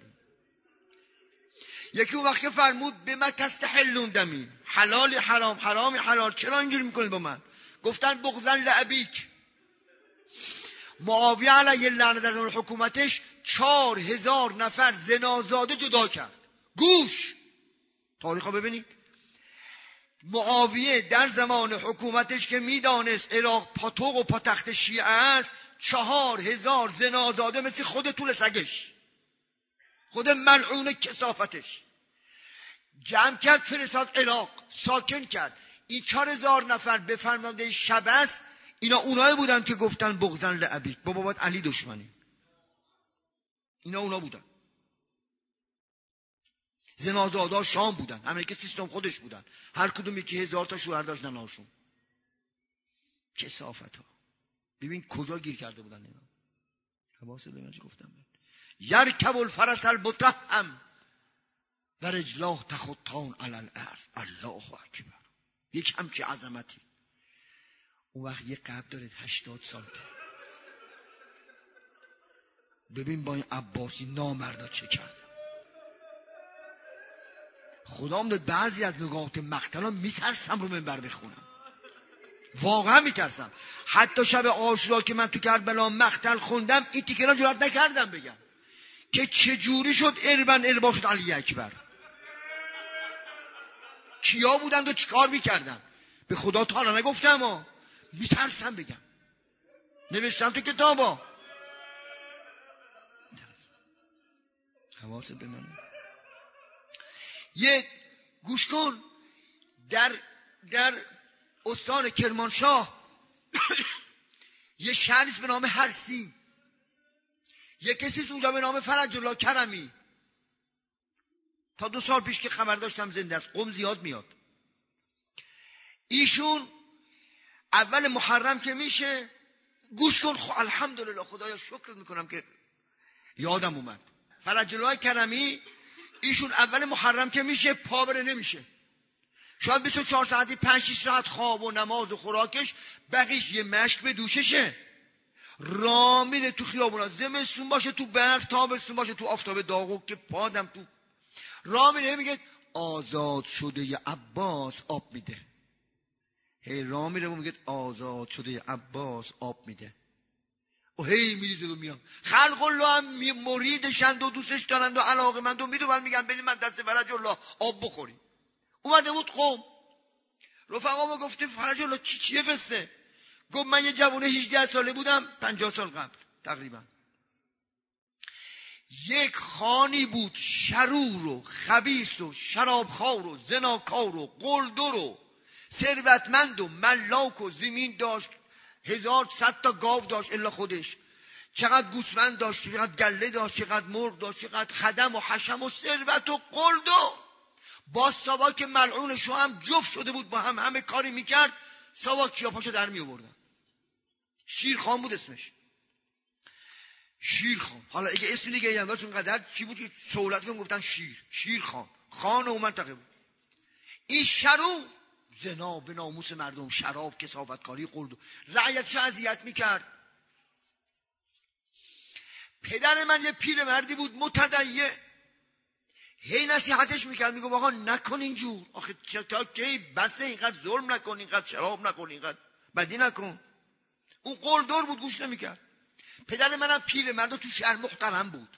یکی وقت فرمود به من تستحلون دمی، حلال حرام، حرام حلال، چرا اینجوری میکنید با من؟ گفتن بغضن لابیک. معاویه علیه اللعنه در زمان حکومتش 4000 نفر زنازاده جدا کرد. گوش تاریخو ببینید. معاویه در زمان حکومتش که میدانست عراق پاتوق و پاتخت شیعه است، 4000 زنازاده مثل خود طول سگش، خود ملعون کثافتش جمع کرد، فرستاد عراق، ساکن کرد. این 4000 نفر به فرمانده شبس، اینا اونایی بودن که گفتن بغضن لابیک، با بابات علی دشمنی. اینا اونا بودن. زنازادا شام بودن، امریکا سیستم خودش بودن، هر کدوم یکی 1000 تا شوهر داشت نناشون. کثافت ها. ببین کجا گیر کرده بودن اینا. حواست به من چی گفتم؟ یرکب الفرس المتهم و رجلاه تخطان علی الارض. الله اکبر. یک همچی عظمتی. اون وقت یه قبر داره 80 سانته. ببین با این عباسی نامردا چه کرد. خدا میدونه بعضی از نگاهات مقتلا میترسم رو منبر بخونم، واقعا میترسم. حتی شب عاشورا که من تو کربلا مقتل خوندم، این تیکه را جرئت نکردم بگم که چجوری شد اربا شد علی اکبر. کیا بودند و چیکار میکردن؟ به خدا تعالی نگفتم ها، میترسم بگم، نوشتم تو کتابا. حواست به منه. یه گوش کن، در استان کرمانشاه یه شهریست به نام هرسین، یه کسیست اونجا به نام فرج الله کرمی. تا 2 سال پیش که خبر داشتم زنده است، قم زیاد میاد. ایشون اول محرم که میشه، گوش کن، الحمدلله خدایا شکر میکنم که یادم اومد. فرج الله کرمی ایشون اول محرم که میشه پا بره نمیشه، شاید 24 ساعتی 5-6 ساعت خواب و نماز و خوراکش، بقیش یه مشک به دوششه. راه میره تو خیابونا، زمستون باشه تو برف، تابستون باشه تو آفتاب داغو که پادم تو راه میره، میگه آزاد شده عباس آب میده. هی راه میره و میگه آزاد شده عباس آب میده و هی میریزه و میام. خلق الله هم مریدشند و دوستش دارند و علاقه‌مند و میدونن، میگن بریم مدرسه فرج الله آب بخوریم. اومده بود قوم، رفقا ما گفتیم فرج الله چیه قصه؟ گفت من یه جوان 18 ساله بودم 50 سال قبل تقریبا. یک خانی بود شرور و خبیث و شرابخوار و زناکار و قلدر و ثروتمند و ملاک و زمین داشت، 1100 تا گاو داشت الا خودش، چقدر گوسفند داشت، چقدر گله داشت، چقدر مرغ داشت، چقدر خدم و حشم و ثروت و قلدر. با ساواک ملعونشو هم جفت شده بود با هم، همه کاری میکرد ساواک کیاپاشو در می آوردن. شیرخان بود اسمش، شیرخان. حالا اگه اسم دیگه ای هم داشت اونقدر چی بود که سهولت کنم گفتن شیرخان، خان اون منطقه بود. این شرور زنا به ناموس مردم، شراب، کثافتکاری، قلدر، رعیتش اذیت میکرد. پدر من یه پیرمردی بود متدین، هی نصیحتش میکرد، میگه آقا نکن اینجور، آخه تا کی بسه، اینقدر ظلم نکن، اینقدر شراب نکن، اینقدر بدی نکن. اون قلدر بود، گوش نمیکرد. پدر منم پیرمرد تو شهر محترم بود.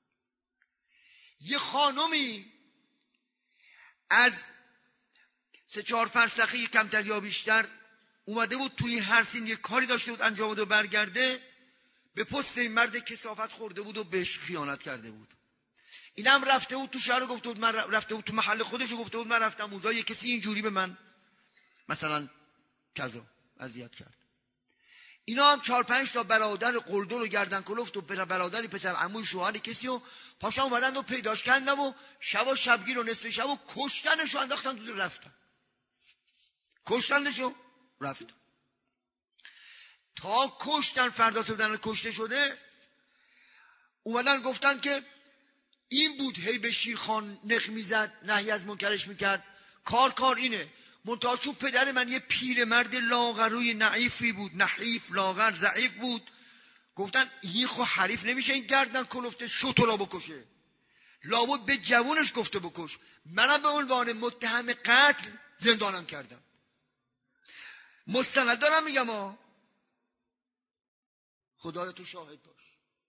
یه خانمی از 3-4 فرسخی کمتر یا بیشتر اومده بود توی هر سین یه کاری داشته بود انجام بده و برگرده، به پست این مرد کثافت خورده بود و بهش خیانت کرده بود. اینم رفته بود تو شهر و گفته بود من رفته بود تو محل خودش و گفته بود من رفتم اونجا یه کسی اینجوری به من مثلا کذا اذیت کرد. اینا هم 4-5 تا برادر قلدر و گردن کلفت و برادری پسر عموی شوهری کسی و پاشا اومدن و پیداش کردن و شب و شبگیر و نصف شب و کشتنشو انداختن تو رفتن، کشتنشو رفتن تا کشتن. فردا صبح کشته شده اومدن گفتن که این بود هی به شیرخان نخ میزد، نهی از منکرش میکرد، کار اینه. منتها چون پدر من یه پیرمرد لاغروی نحیفی بود، نحیف لاغر ضعیف بود، گفتن این خو حریف نمیشه این گردن کلفته شتو را بکشه، لابد به جوونش گفته بکش. منم به عنوان متهم قتل زندانم کردم. مستند دارم میگم ها، خدایا تو شاهد باش،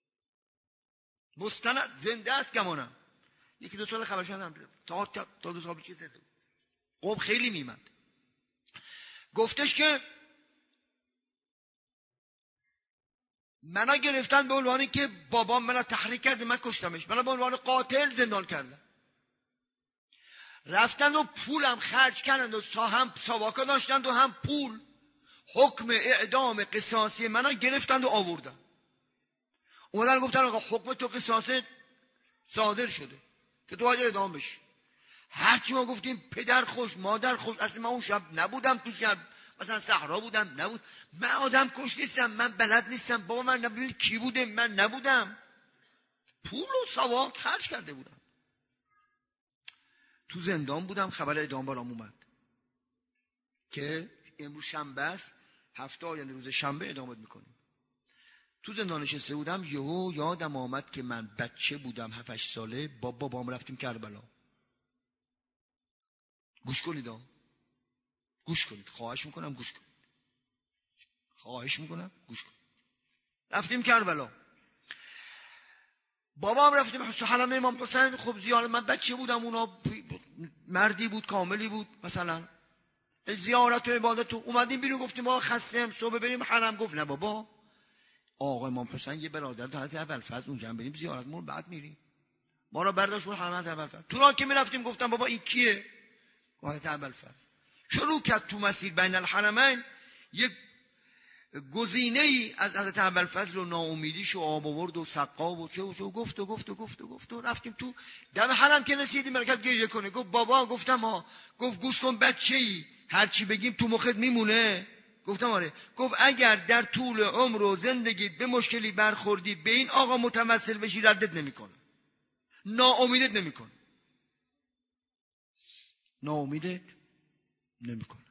مستند زنده است گمانم. 1-2 سال خبرش ندارم، تا 2 سال چیز نده. خب خیلی میمد. گفتش که منو گرفتن به عنوانی که بابام منو تحریک کرده من کشتمش، منو به عنوان قاتل زندان کردن. رفتن و پولم خرج کردن و هم ساواکا داشتند و هم پول. حکم اعدام قصاصی منو گرفتند و آوردن. اومدن گفتن آقا حکم تو قصاص صادر شده که تو باید اعدام بشی. هرچی ما گفتیم پدر خوش مادر خوش، اصلا من اون شب نبودم تو شب، مثلا صحرا بودم، نبود من آدم کش نیستم، من بلد نیستم، بابا من نبودم کی بوده، من نبودم، پول و ساواک خرج کرده بودم. تو زندان بودم، خبر اعدام برام اومد که امروز شنبه است، هفته آینده روز شنبه اعدامت میکنیم. تو زندان نشسته بودم، یهو یادم آمد که من بچه بودم 7-8 ساله، با بابام رفتیم کربلا. گوش کنید گوش کنید، خواهش میکنم گوش کنید، خواهش میکنم گوش کنید. رفتیم کربلا، بابام رفتیم حرم امام حسین. خب زیارت، من بچه بودم، اونا مردی بود کاملی بود، مثلا زیارت و عبادت. اومدیم بیرون گفتیم ما خستیم صبح بریم حرم. گفت نه بابا، آقا امام حسین یه برادر داره حضرت ابوالفضل، اونجا هم بریم زیارت مون بعد میریم. ما را برداشت بود حرم حضرت ابوالفضل. تو راه که میرفتیم گفتم بابا این کیه؟ حضرت ابوالفضل. شروع کرد تو مسیر بین الحرمین یک گزینه‌ای از حضرت ابوالفضل و ناامیدیش و آب آورد و سقا و چه و گفت و رفتیم تو دم حرم که رسیدیم مرکز گریه کنه. گفت بابا، گفتم ها. گفت گوش کن بچه‌ای، هر چی بگیم تو مخت میمونه؟ گفتم آره. گفت اگر در طول عمر و زندگیت به مشکلی برخوردی به این آقا متوسل بشی ردت نمیکنه، ناامیدت نمیکنه. ناامیدت نمیکنه.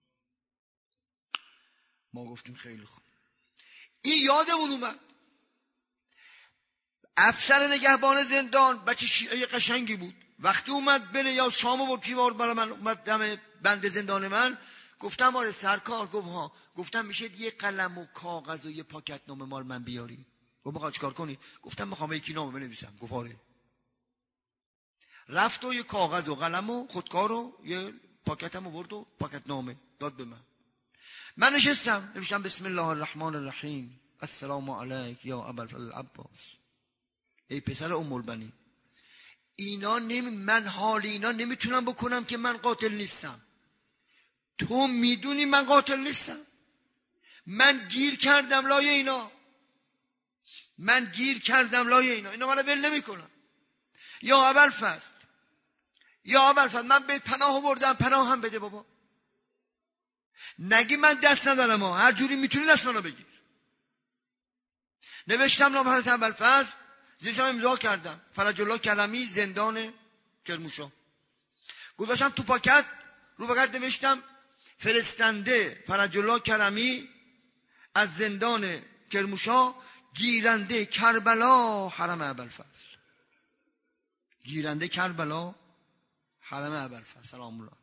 ما گفتیم خیلی خوب. این یادمون اومد افسر نگهبان زندان بچه شیعه قشنگی بود. وقتی اومد بره یا شام و پیوار برای من اومد دم بند زندان من، گفتم آره سرکار. گفت ها. گفتم میشه یه قلم و کاغذ و یه پاکت نامه مال من بیاری؟ گفت میخوای چیکار کنی؟ گفتم میخوام یکی نامه بنویسم. گفت آره. رفت و یه کاغذ و قلم و خودکار و یه پاکتم آورد و پاکت نامه داد به من نشستم نوشتم بسم الله الرحمن الرحیم السلام علیک یا ابوالفضل عباس، ای پسر ام البنین. اینا من حال اینا نمیتونم بکنم که من قاتل نیستم. تو میدونی من قاتل نیستم. من گیر کردم لای اینا. اینا منو ول نمیکنن. یا ابوالفضل من به پناه بردم، پناه هم بده بابا. نگی من دست ندارم، هر جوری میتونی دست منو بگیر. نوشتم نام حضرت ابوالفضل، زیرشم امضا کردم فرج الله کرمی زندان کرمانشاه. گذاشتم تو پاکت، رو پاکت نوشتم فرستنده فرج الله کرمی از زندان کرمانشاه، گیرنده کربلا حرم ابوالفضل. گیرنده کربلا حرم ابوالفضل سلام الله.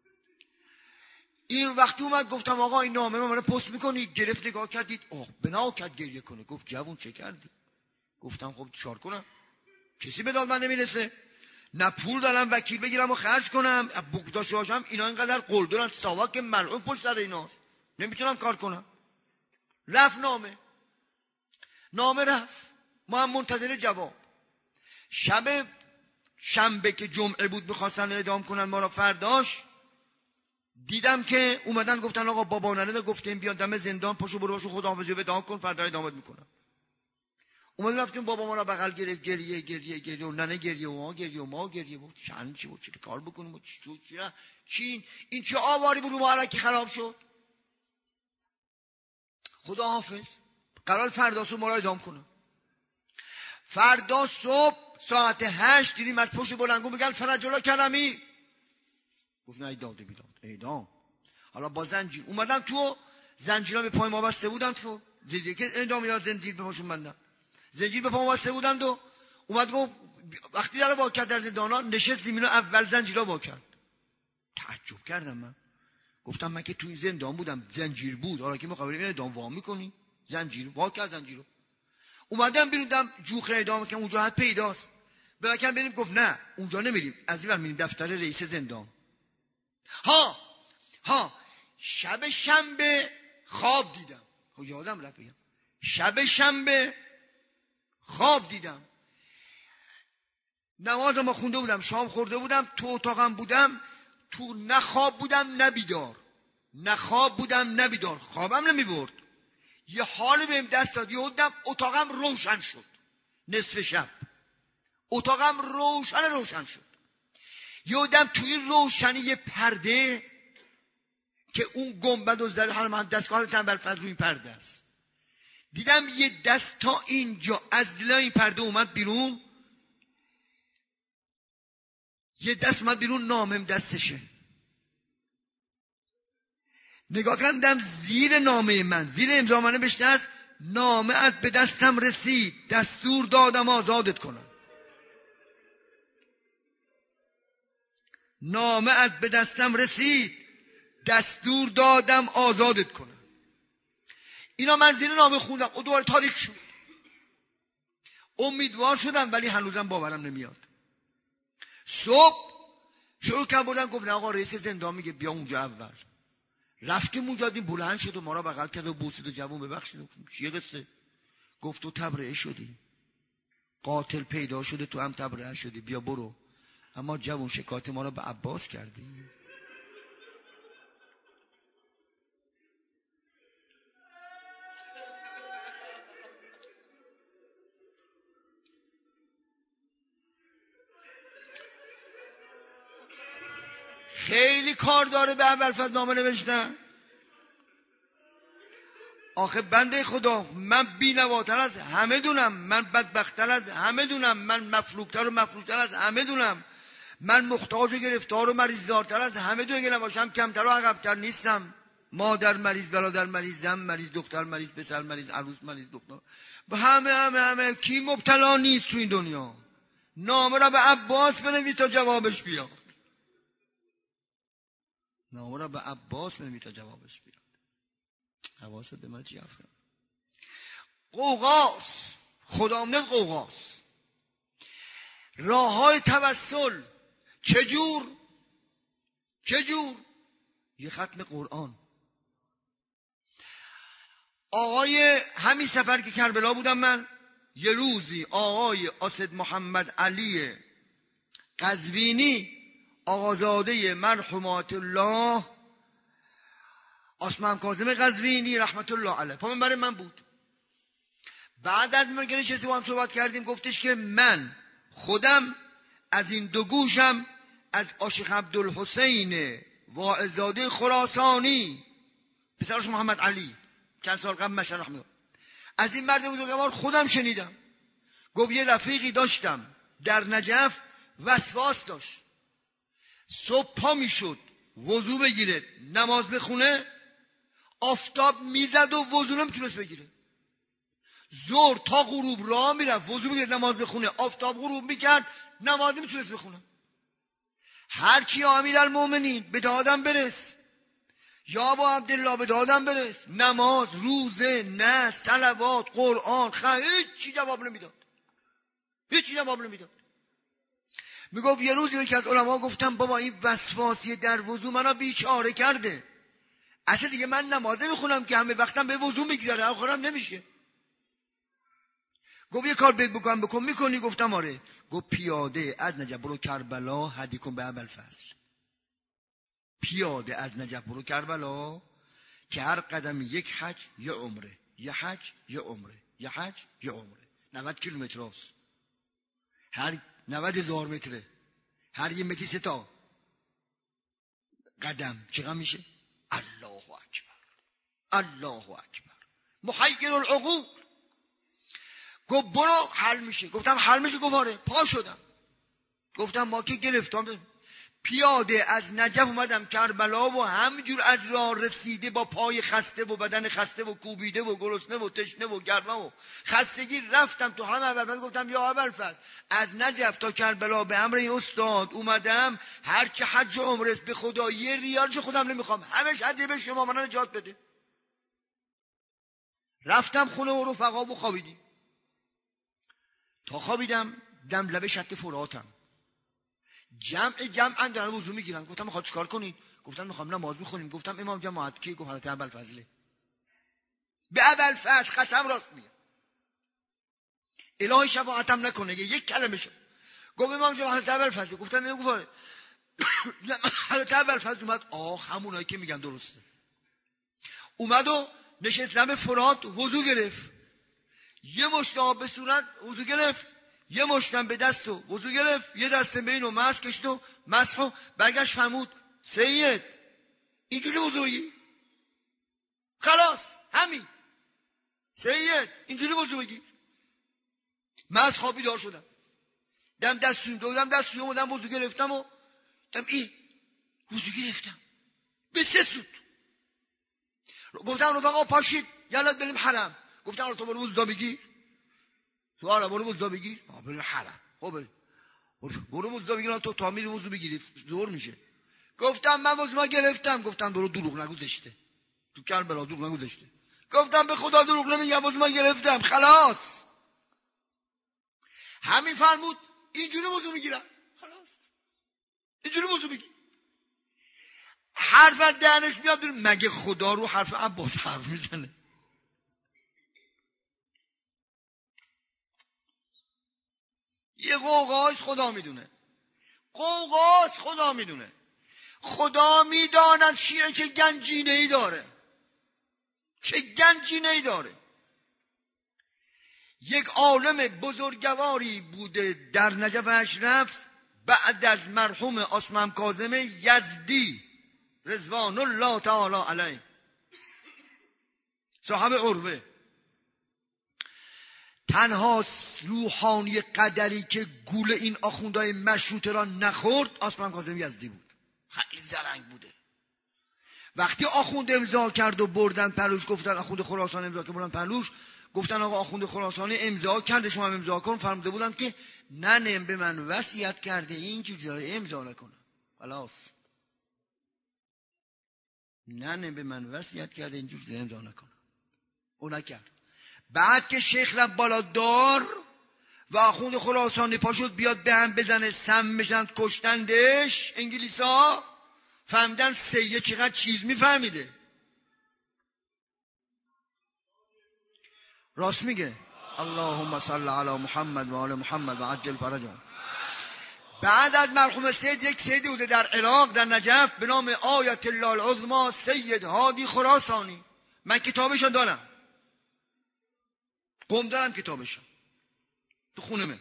این وقتی اومد گفتم آقا این نامه من پست میکنی؟ گرفت نگاه کردید بنا کرد گریه کنه. گفت جوون چه کردی؟ گفتم خب چیکار کنم؟ کسی به داد من نمیرسه، نه پول دارم وکیل بگیرم و خرج کنم، بوک داشته باشم. اینا اینقدر قلدرن ساواک ملعون پشت سر ایناست، نمیتونم کار کنم. رفت نامه رفت، ما هم منتظر جواب. شب شنبه که جمعه بود میخواستن اعدام کنن ما را، فرداش دیدم که اومدن گفتن آقا بابا ننه گفتیم بیا دم زندان، پاشو برو باشو خداحافظی وداع کن، فردا اعدامت میکنم. اومدیم رفتیم، بابا ما را بغل گرفت، گریه و ننه گریه و ما گریه بود. شأن چی بود؟ چه کار بکنیم؟ چی این چه آواری بود ما علکی خراب شد؟ خداحافظ. قرار فردا صبح ما را اعدام کنم. فردا صبح ساعت 8 دیدیم از پشت بلندگو میگن فرج الله کرمی. گفت نه داده بیداد اعدام. حالا با زنجیر اومدن تو، زنجیرها به پای ما بسته بودن تو دیدی که اعدام یا زنجیر به پاشون بندن، زنجیر به پا ما بسته بودن. و اومد گفت وقتی در وا کرد در زندانا نشست زمینو اول زنجیرها وا کرد. تعجب کردم من، گفتم من که تو این زندان بودم زنجیر بود، حالا که مقابل این اعدام وا میکنی؟ زنجیر وا کرد زنجیرو. اومدم بیرون جوخه اعدام که اونجا حد پیداست، بلکه بریم. گفت نه اونجا نمیریم، از این ور میریم دفتر رئیس زندان. شب شنبه خواب دیدم. یادم رفت بگم، شب شنبه خواب دیدم. نمازم خونده بودم، شام خورده بودم، تو اتاقم بودم، تو نه خواب بودم نه بیدار، خوابم نمی برد. یه حال بهم دست داد، یهودم اتاقم روشن شد. نصف شب اتاقم روشن شد. یهودم توی روشنی یه پرده که اون گنبد و زر هر من دستگاه ابوالفضل روی پرده است، دیدم یه دست تا اینجا از لای پرده اومد بیرون، یه دست اومد بیرون، نامم دستشه. نگاه کردم زیر نامه من، زیر امضا من نوشته است نامه ات به دستم رسید، دستور دادم آزادت کنم. نامه ات به دستم رسید، دستور دادم آزادت کنم. اینا من زیر نامه خوندم و دوباره تاریک شد. امیدوار شدم ولی هنوزم باورم نمیاد. صبح شروع کردن بردن، گفت نه آقا رئیس زندان میگه بیا اونجا اول. رفتیم اونجا، دیدیم بلند شد و ما را بغل کرد و بوسید و جوون ببخشید. چیه قصه؟ گفت تو تبرئه شدی، قاتل پیدا شده، تو هم تبرئه شدی، بیا برو. اما جوون شکایت ما را به عباس کردی. خیلی کار داره به ابوالفضل نامه نوشتن. آخه بنده خدا، من بی‌نواتر از همه دونم، من بدبخت‌تر از همه دونم، من مفلوک‌تر و مفلوک‌تر از همه دونم. من محتاج و گرفتار و مریض‌دارتر از همه دنیا نباشم، کمتر و عقب‌تر نیستم. مادر مریض، برادر مریض، زن مریض، دختر مریض، پسر مریض، عروس مریض، دختر، همه کی مبتلا نیست تو این دنیا؟ نامه را به عباس بنویس تا جوابش بیاد. نامه را به عباس بنویس تا جوابش بیاد. حواست به من چی هستم؟ قوقاس، خدامنت قوقاس. راه های توسل چجور؟ یه ختم قرآن. آقای همین سفر که کربلا بودم من، یه روزی آقای اسد محمد علی قزوینی، آقازاده مرحومات الله آسمان کاظم قزوینی رحمت الله علیه، پیامبر من بود. بعد از مرگ نشستیم با هم صحبت کردیم، گفتش که من خودم از این دو گوشم از عاشق عبدالحسین واعظزاده خراسانی پسرش محمد علی چند سال قبل مشهد رحمت الله، از این مرد بزرگوار خودم شنیدم. گفت یه رفیقی داشتم در نجف وسواس داشت، صبح پا میشد وضو بگیره نماز بخونه، آفتاب میزد و وضو نمیتونست بگیره. ظهر تا غروب راه میرفت وضو بگیره نماز بخونه، آفتاب غروب میکرد نماز نمیتونست بخونه. هر کی امیرالمومنین به دادم برس، یا با عبدالله به دادم برس، نماز، روزه، نذر، صلوات، قرآن، هیچ چی جواب نمیداد. میگفت یه روزی یکی از علما گفتم بابا این وسواسی در وضو منو بیچاره کرده، اصلا دیگه من نماز میخونم که همه وقتم به وضو میگذره، آخرم نمیشه. گفت یه کار بکن میکنی؟ گفتم آره. گفت پیاده از نجف برو کربلا، هدی کن به ابوالفضل. پیاده از نجف برو کربلا که هر قدم یک حج یه عمره، یه حج یه عمره، یه حج یه عمره. 90 کیلومتر است، هر 90,000 متره، هر یه متری 3 تا قدم چقدر میشه؟ الله اکبر، الله اکبر، محیر العقول. گفت برو حل میشه. گفتم حل میشه؟ گفت آره. پا شدم، گفتم ما که گرفتم. پیاده از نجف اومدم کربلا و همجور از راه رسیده با پای خسته و بدن خسته و کوبیده و گرسنه و تشنه و گرمه و خستگی رفتم تو همه ابوالفضل. گفتم یا ابوالفضل از نجف تا کربلا به امر این استاد اومدم، هر که حج و عمره است به خدا یه ریالش خودم نمیخوام، همش هدیه به شما، من نجات بده. رفتم خونه و رفقا و خوابیدیم. تا خوابیدم دم لبه شط فراتم، جمع دارن وضو میگیرن. گفتم میخواد چیکار کنین؟ گفتن میخوام نماز بخونیم. گفتم امام جماعت کی؟ گفت حضرت ابوالفضل. به ابوالفضل قسم راست میگه، الهی شفاعتم نکنه یک کلمه شد. گفت امام جماعت حضرت ابوالفضل. گفتم اینو گفت حضرت ابوالفضل اومد. همونایی که میگن درسته. اومد و نشست لب فرات وضو گرفت، یه مشت آب به صورت وضو گرفت، یه مشتم به دست و وضو گرفت، یه دست به اینو مسح کشید و مسحو برگشت فرمود سید اینجوری وضویی؟ خلاص همین سید اینجوری وضو بگیر. من از خوابی دار شدم، دستشویی اومدم وضو گرفتم و این وضو گرفتم به 3 سوت. گفتم رفقا پاشید یلا بریم حرم. گفتم تو برو وضو بگیر. تو حالا برو وضو بگیر. بریم حرم. خب برو وضو بگیر تو تا میری وضو بگیری زور میشه. گفتم من وضو گرفتم. گفتم برو دروغ نگو زشته، تو کربلا دروغ نگو زشته. گفتم به خدا دروغ نمیگم وضو گرفتم خلاص. همین فرمود اینجوری وضو میگیرم خلاص، اینجوری وضو بگیر. حرف از دهنش میاد مگه خدا رو حرف عباس حرف میزنه؟ یه قوقاش خدا میدونه، قوقاش خدا میدونه. خدا میداند شیعه که گنجینه ای داره، که گنجینه ای داره. یک عالم بزرگواری بوده در نجف اشرف بعد از مرحوم عثمان کاظم یزدی رضوان الله تعالی علیه، صاحب عروه. تنها روحانی قدری که گول این آخوندهای مشروطه را نخورد آسمان کاظم یزدی بود. خیلی زرنگ بوده. وقتی آخوند امضا کرد و بردن پلوش، گفتن آخوند خراسان امضا که بردن پلوش، گفتن آقا آخوند خراسانی امضا کرده شما هم امضا کن. فرموده بودن که ننم به من وصیت کرده این چیزا امضا نکنم. خلاص ننم به من وصیت کرده این چیزا امضا نکنم. اون نکرد. بعد که شیخ رفت بالا دار و آخوند خراسانی پا شد بیاد به هم بزنه، سم بزنند کشتندش، انگلیسا فهمیدن سید چقدر چیز میفهمیده. راست میگه. اللهم صل علی محمد و آل محمد و عجل فرجهم. بعد از مرحوم سید یک سیدی بوده در عراق در نجف به نام آیت الله العظما سید هادی خراسانی. من کتابشو دارم، قم دارم کتابشو تو خونه من.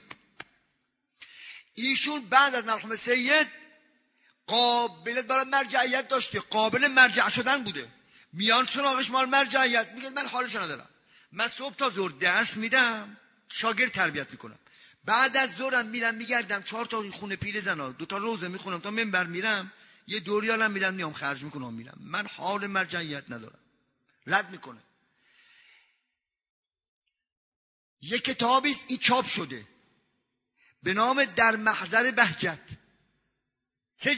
ایشون بعد از مرحوم سید قابلیت برای مرجعیت داشته، قابل مرجع شدن بوده. میان سراغش مال مرجعیت، میگه من حالش ندارم، من صبح تا ظهر درس میدم، شاگرد تربیت میکنم، بعد از ظهرم میرم میگردم 4 تا خونه پیرزنا 2 تا روزه میخونم تا منبر میرم، یه دوریالم میدم میام خرج میکنم میرم، من حال مرجعیت ندارم. رد میکنه. یه کتابی است این چاپ شده به نام در محضر بهجت، 3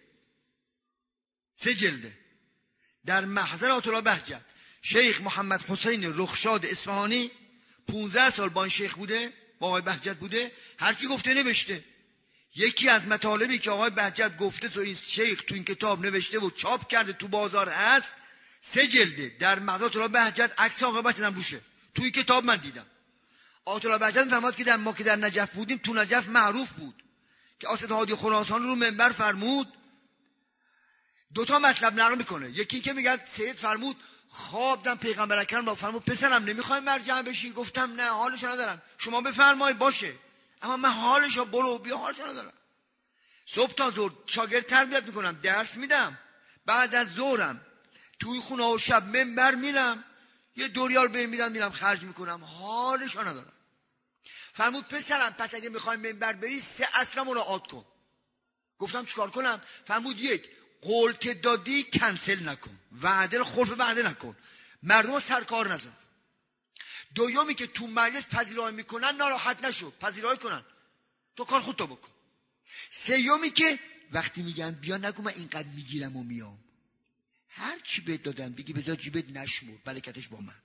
جلده در محضر آیت الله بهجت. شیخ محمد حسین رخشاد اصفهانی 15 سال با این شیخ بوده، با آقای بهجت بوده، هر کی گفته نوشته. یکی از مطالبی که آقای بهجت گفته تو این شیخ تو این کتاب نوشته و چاپ کرده تو بازار هست، 3 جلده در محضر آیت الله بهجت، عکس آقای بهجت هم روشه. تو این کتاب من دیدم. آیت الله بهجت فرمود که ما که در نجف بودیم، تو نجف معروف بود که آسد هادی خراسانی رو منبر فرمود 2 تا مطلب نقل میکنه. یکی که میگه سید فرمود خواب دیدم پیغمبر اکرم را فرمود پسرم نمیخوای مرجع بشی؟ گفتم نه حالش ندارم. شما بفرمایید باشه، اما من حالشو برو بیا حالش ندارم. صبح تا ظهر شاگرد تربیت میکنم، درس میدم، بعد از ظهرم توی خونه و شب منبر میرم، یه دوریال به میدم میرم خرج میکنم، حالشو ندارم. فرمود پسرم پس اگه میخوای منبر بری 3 اصل مراعات کن. گفتم چیکار کنم؟ فرمود 1 قول که دادی کنسل نکن، وعده خلف وعده نکن، مردم سرکار نذار. 2 که تو مجلس پذیرایی میکنن ناراحت نشو، پذیرایی کنن، تو کار خودت بکن. 3 که وقتی میگن بیا نگو من اینقدر میگیرم و میام، هر چی بهت دادن بگی بذار جیبت نشمر، برکتش با من.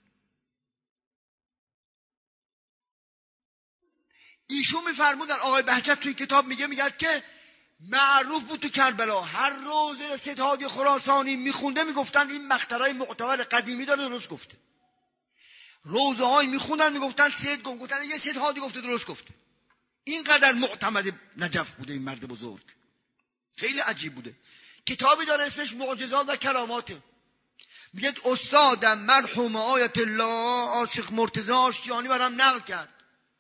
ایشون میفرمودن آقای بهجت توی کتاب میگه که معروف بود تو کربلا هر روز سید هادی خراسانی میخونده میگفتن این مخترای معتبر قدیمی داره درست گفته. روزه های میخوندن میگفتن سید گفتن یه سید هادی گفته درست گفته. اینقدر معتمد نجف بوده این مرد بزرگ، خیلی عجیب بوده. کتابی داره اسمش معجزات و کراماته. میگه استادم مرحوم آیت الله عاشق مرتضی آشتیانی برام نقل کرد،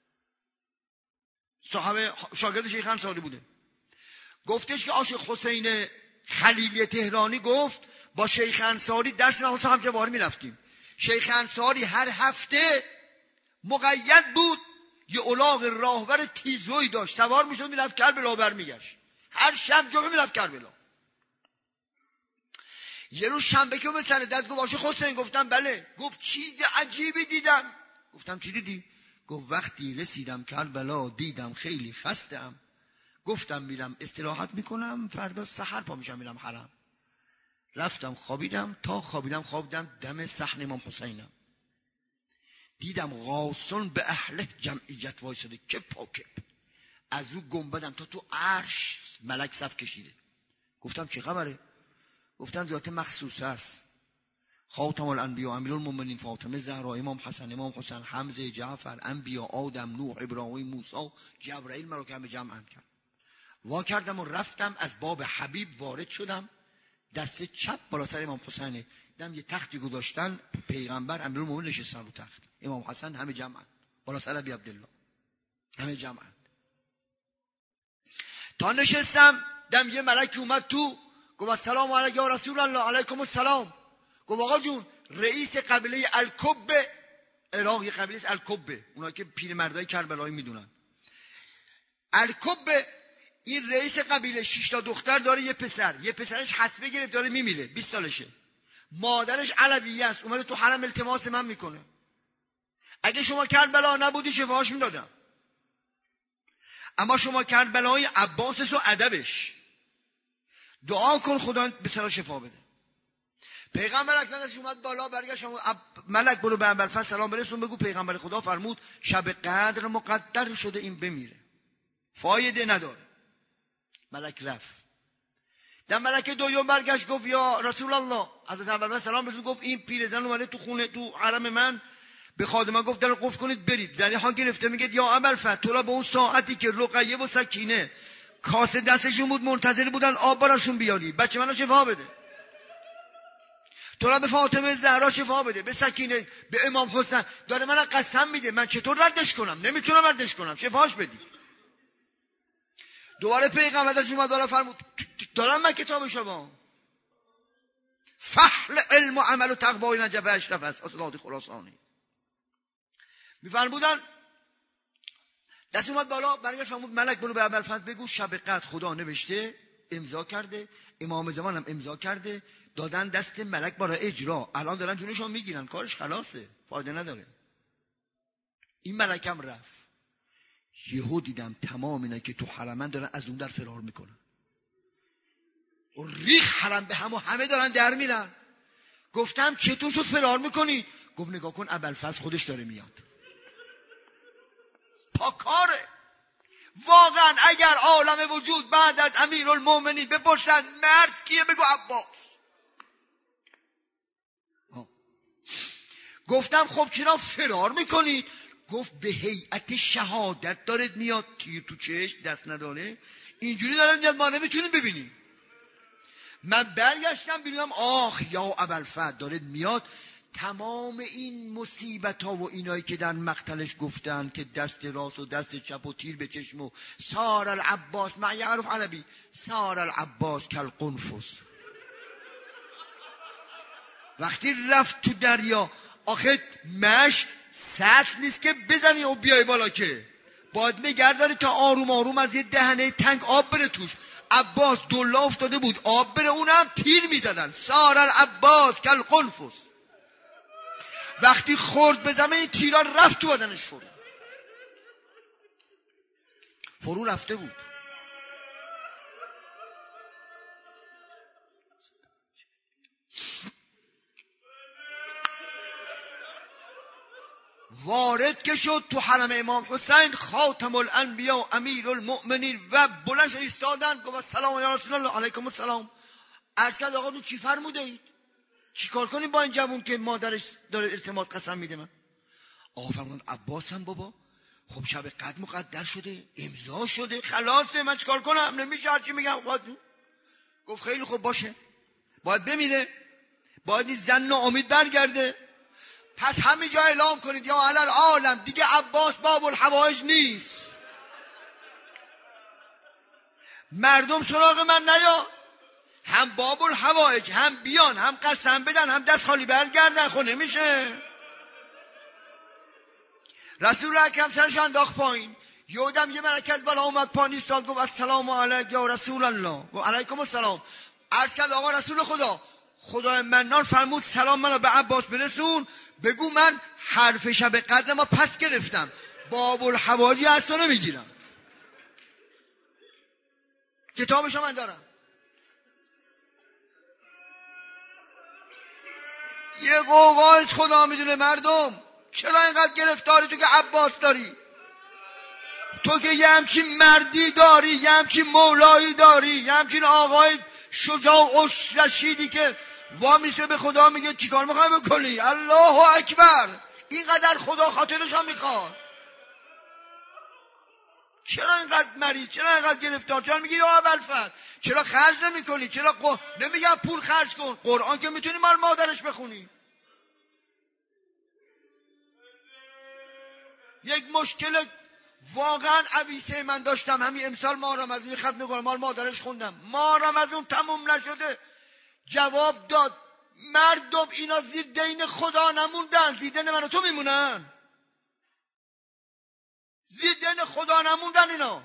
صاحب شاگرد شیخ انصاری بوده. گفتش که عاشق حسین خلیلی تهرانی گفت با شیخ انصاری درس نخواست هم جواری میرفتیم. شیخ انصاری هر هفته مقید بود یه الاغ راهور تیزویی داشت، سوار میشد میرفت کربلا برمیگشت، هر شب جمعه میرفت کربلا. یه روز شنبه که به سر دست گفت عاشق حسین، گفتم بله. گفت چیز عجیبی دیدم. گفتم چی دیدی؟ گفت وقتی رسیدم کربلا دیدم خیلی خستم، گفتم میرم استراحت میکنم، فردا سحر پا میشم میرم حرم. رفتم خوابیدم، تا خوابیدم دم صحن امام حسینم، دیدم غاصون به اهل جمعیت وایساده که پاکب، از رو گنبدم تا تو عرش ملک صف کشیده. گفتم چه خبره؟ گفتن ذات مخصوص است، خاتم الانبیا امیرالمومنین فاطمه زهرا امام حسن امام حسین حمزه جعفر انبیا آدم نوح ابراهیم موسی جبرائیل مرا که همه جمع کرد. وا کردم و رفتم از باب حبیب وارد شدم، دست چپ بالا سر امام حسین دیدم یه تختی گذاشتن، پیغمبر امیرالمومنین نشستن رو تخت، امام حسن همه جمعن بالا سر ابی عبدالله همه جمعن. تا نشستم دم یه ملک اومد تو، گفت السلام علیک یا رسول الله. علیکم السلام. گفت آقا جون رئیس قبیله الکبه عراق یه قبیله است الکبه، اونا که پیرمردای کربلایی میدونن. الکبه این رئیس قبیله 6 تا دختر داره، یه پسرش حسبه گرفت داره میمیره، 20 سالشه. مادرش علویه است، اومده تو حرم التماس من میکنه. اگه شما کربلا نبودی شفاهاش میدادم، اما شما کربلای عباس و ادبش. دعا کن خدا به سر شفا بده. پیغمبر اکرم ازش اومد بالا، برگشت ملک برو به ابوالفضل سلام برسون، بگو پیغمبر خدا فرمود شب قدر مقدر شده این بمیره، فایده نداره. ملک رفت. در ملک دوم برگشت گفت یا رسول الله، حضرت ابوالفضل سلام برسون، گفت این پیرزن اومده تو خونه تو حرم من، به خادمان گفت در قفل کنید برید. زنی ها گرفته میگه یا ابوالفضل تو را به اون ساعتی که رقیه و سکینه کاسه دستشون بود منتظر بودن آب براشون بیاری، بچه منو شفا بده. تو را به فاطمه زهرا شفا بده، به سکینه، به امام حسین. داره من قسم میده، من چطور ردش کنم؟ نمیتونم ردش کنم، شفاش بدید. دوباره پیغمبر از اومد بالا فرمود دارم من کتاب شما فحل علم و عمل و تقوای نجف اشرف است، اصلاحات خراسانی میفرمودن. دست اومد بالا، برگشت فرمود ملک برو به ابوالفضل بگو شب قدر خدا نوشته، امضا کرده، امام زمان هم امضا کرده، دادن دست ملک برای اجرا. الان دارن جونشون میگیرن، کارش خلاصه، فایده نداره. این ملک هم رفت. یهو دیدم تمام اینا که تو حرمن دارن از اون در فرار میکنن و ریخ حرم به هم و همه دارن در میرن. گفتم چطور شد فرار میکنی؟ گفت نگاه کن ابوالفضل خودش داره میاد. پاکاره. واقعا اگر عالم وجود بعد از امیرالمومنین بپرسن مرد کیه، بگو عباس. گفتم خب چرا فرار میکنی؟ گفت به هیئت شهادت دارد میاد، تیر تو چشم دست نداره، اینجوری دارد میاد، ما نمیتونیم ببینیم. من برگشتم ببینم آخ یا ابوالفضل دارد میاد. تمام این مصیبت ها و اینایی که در مقتلش گفتن که دست راست و دست چپ و تیر به چشم و سار العباس مع یعرف عربی سار العباس کالقنفس. وقتی رفت تو دریا، آخه مشت سطح نیست که بزنی و بیای بالا، که باید نگرداری تا آروم آروم از یه دهنه تنگ آب بره توش. عباس دلا افتاده بود آب بره، اونم تیر میزدن. سار العباس کالقنفس. وقتی خورد به زمین تیرا رفت تو بدنش، فرو رفته بود. وارد که شد تو حرم امام حسین، خاتم الانبیا امیر المؤمنین و بلند شد ایستادن، گفت سلام یا رسول الله. علیکم السلام. عرض کرد آقا چی فرموده اید؟ چی کار کنیم با این جوون که مادرش داره التماس قسم میده من؟ آقا فرمود عباس هم بابا، خب شب قدر مقدر شده، امضا شده، خلاصه، من چیکار کنم؟ نمیشه هرچی میگم. گفت خیلی خوب باشه، باید بمیره، باید این زن امید برگرده. پس همینجا اعلام کنید یا علل عالم دیگه عباس باب الحوائج نیست، مردم سراغ من نیا، هم باب الحوائج هم بیان هم قسم بدن هم دست خالی برگردن. خب نمیشه. رسول اکرم سرش انداخت پایین، یودم یه ملک از بالا اومد پایین ایستاد، گفت السلام علیک یا رسول الله. گفت علیکم السلام. عرض کرد آقا رسول خدا، خدای منان فرمود سلام منو به عباس برسون، بگو من حرف شب قدر ما پس گرفتم، باب الحوائج اصلا نمیگیرم، کتابشو من دارم. یه قوقایش خدا میدونه. مردم چرا اینقدر گرفتاری تو که عباس داری؟ تو که یه همچین مردی داری، یه همچین مولایی داری، یه همچین آقای شجاع و رشیدی که وامیسه به خدا میگه چیکار میخوای بکنی؟ الله اکبر. اینقدر خدا خاطرش هم میخواد. چرا اینقدر مریض؟ چرا اینقدر گرفتار؟ چرا میگی یا ابوالفضل چرا خرج نمیکنی؟ چرا نمیگم پول خرج کن؟ قرآن که میتونی مال مادرش بخونی. یک مشکل واقعا عویسه من داشتم همین امسال ماه رمضان، ختم قرآن مال مادرش خوندم، ماه رمضان تموم نشده جواب داد مردم اینا زیر دین خدا نموندن، زیر دین من و تو میمونن. زیر دین خدا نموندن اینا،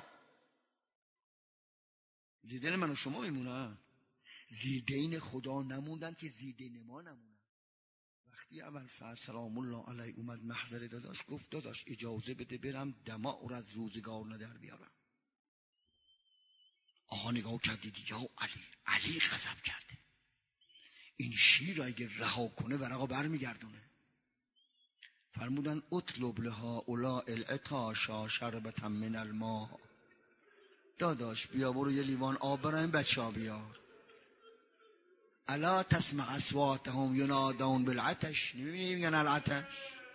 زیر دین من و شما میمونن. زیر دین خدا نموندن که زیر دین ما نمونن. وقتی اول فضل سلام الله علیه اومد محضر داداش، گفت داداش اجازه بده برم دماغ رو از روزگار ندر بیارم. آقا نگاه کردید، یا علی غضب کرده، این شیر را اگه رها کنه ورقا برمیگردونه. فرمودن اطلب لها اولا العطاشا شربتا من الماء. داداش بیا برو یه لیوان آب برای این بچه ها بیار. الا تسمع اصواتهم ینادون بالعطش. نمیبینی میگن العطش؟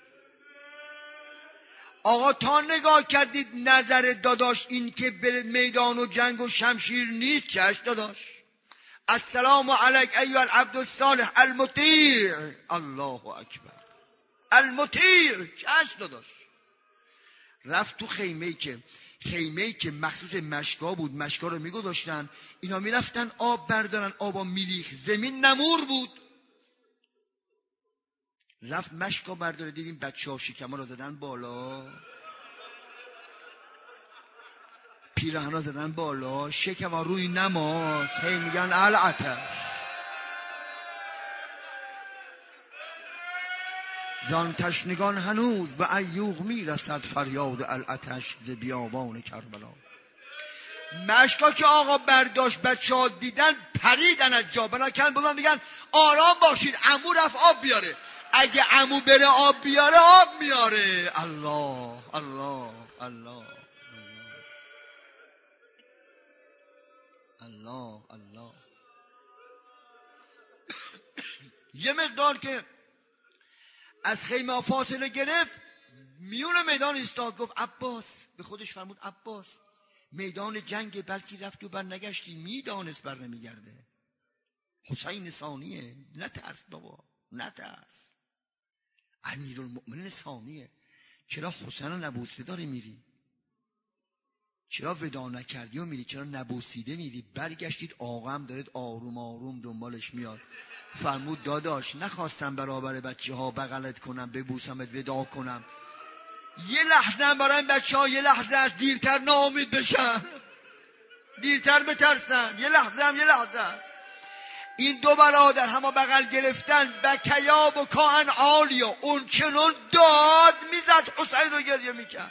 آقا تا نگاه کردید نظر داداش این که به میدان و جنگ و شمشیر نیست چش داداش. السلام علیک ایها العبد الصالح المطیع. الله اکبر. المطیع چش داداش. رفت تو خیمه‌ای که مخصوص مشکا بود، مشکا رو میگذاشتن، اینا میرفتن آب بردارن، آبا میریخ، زمین نمور بود. رفت مشکا برداره، دیدیم بچه‌ها شکم‌ها رو زدن بالا، پیراهن‌ها زدن بالا، شکم‌ها روی نماز، هی میگن العطش. زان تشنگان هنوز به ایوغ میرسد فریاد العطش ز بیابان کربلا. مشکا که آقا برداشت بچه ها دیدن پریدن از جا، بناکن بودن میگن آرام باشید، عمو رفت آب بیاره. اگه عمو بره آب بیاره آب میاره. الله الله الله الله الله. یه مقدار که از خیمه فاصله گرفت، میون میدان ایستاد، گفت عباس، به خودش فرمود عباس میدان جنگ، بلکی رفت و بر نگشتی، میدانست بر نمیگرده. حسین ثانیه، نترس بابا نترس. امیرالمؤمنین ثانیه، چرا حسین رو نبوسیده داری میری؟ چرا ودا نکردی و میری؟ چرا نبوسیده میری؟ برگشتید آقا هم دارید آروم آروم دنبالش میاد. فرمود داداش نخواستم برابر بچه ها بغلت کنم، ببوسمت، ودا کنم. یه لحظه هم برای بچه ها، یه لحظه از دیرتر ناامید بشن، دیرتر بترسن، یه لحظه است. این دو برادر همه بغل گرفتن، بکیاب و کاهن عالیا، اون چنون داد میزد حسین رو گریه میکرد.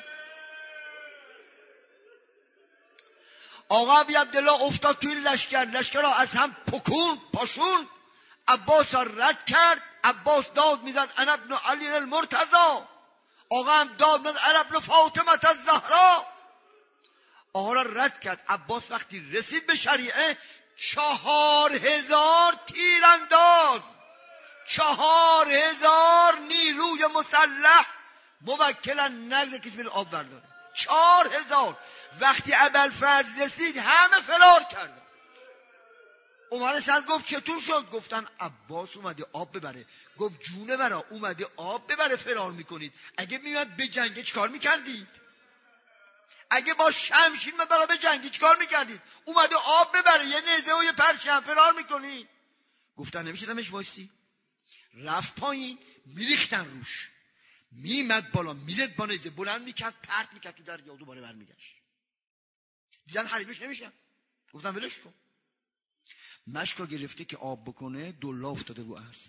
آقا ابی عبدالله افتاد توی لشکر را از هم پاشون. عباس را رد کرد. عباس داد میزد انا ابن علی المرتضی. آقا هم داد میزد انا ابن فاطمه الزهرا. آقا را رد کرد. عباس وقتی رسید به شریعه 4000 تیرانداز، 4000 نیروی مسلح موکلا نگذار کسی بره آب برداره. 4000. وقتی ابوالفضل رسید همه فرار کردن. عمر سعد گفت چطور شد؟ گفتن عباس اومده آب ببره. گفت جونه برا، اومده آب ببره فرار میکنید؟ اگه میاد به جنگ چیکار میکردید؟ اگه با شمشیر میبره به جنگ چیکار میکردید؟ اومده آب ببره، یه نیزه و یه پرچم، فرار میکنید؟ گفتن نمیشدمش وایسی. رفت پایین، میریختن روش، میمد بالا، میزد با نیزه بلند میکرد، پرت میکرد تو دریا، دوباره برمیگشت. دیدن حریفش نمیشن، گفتن ولش کن. مشکا گرفته که آب بکنه، دلا افتاده رو اسب.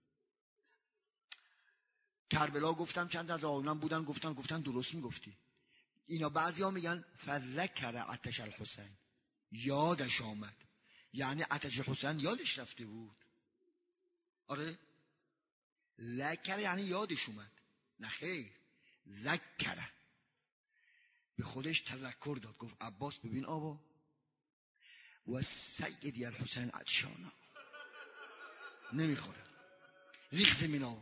کربلا گفتم چند از آقایان بودن، گفتن درست میگفتی. اینا بعضیا میگن فذکر عطش الحسین، یادش آمد، یعنی عطش حسین یادش رفته بود. آره، ذکر یعنی یادش اومد، نه خیر، ذکر به خودش تذکر داد. گفت عباس ببین آبا، و سیدی الحسین عطشانا، نمیخوره، ریخ زمین آبا.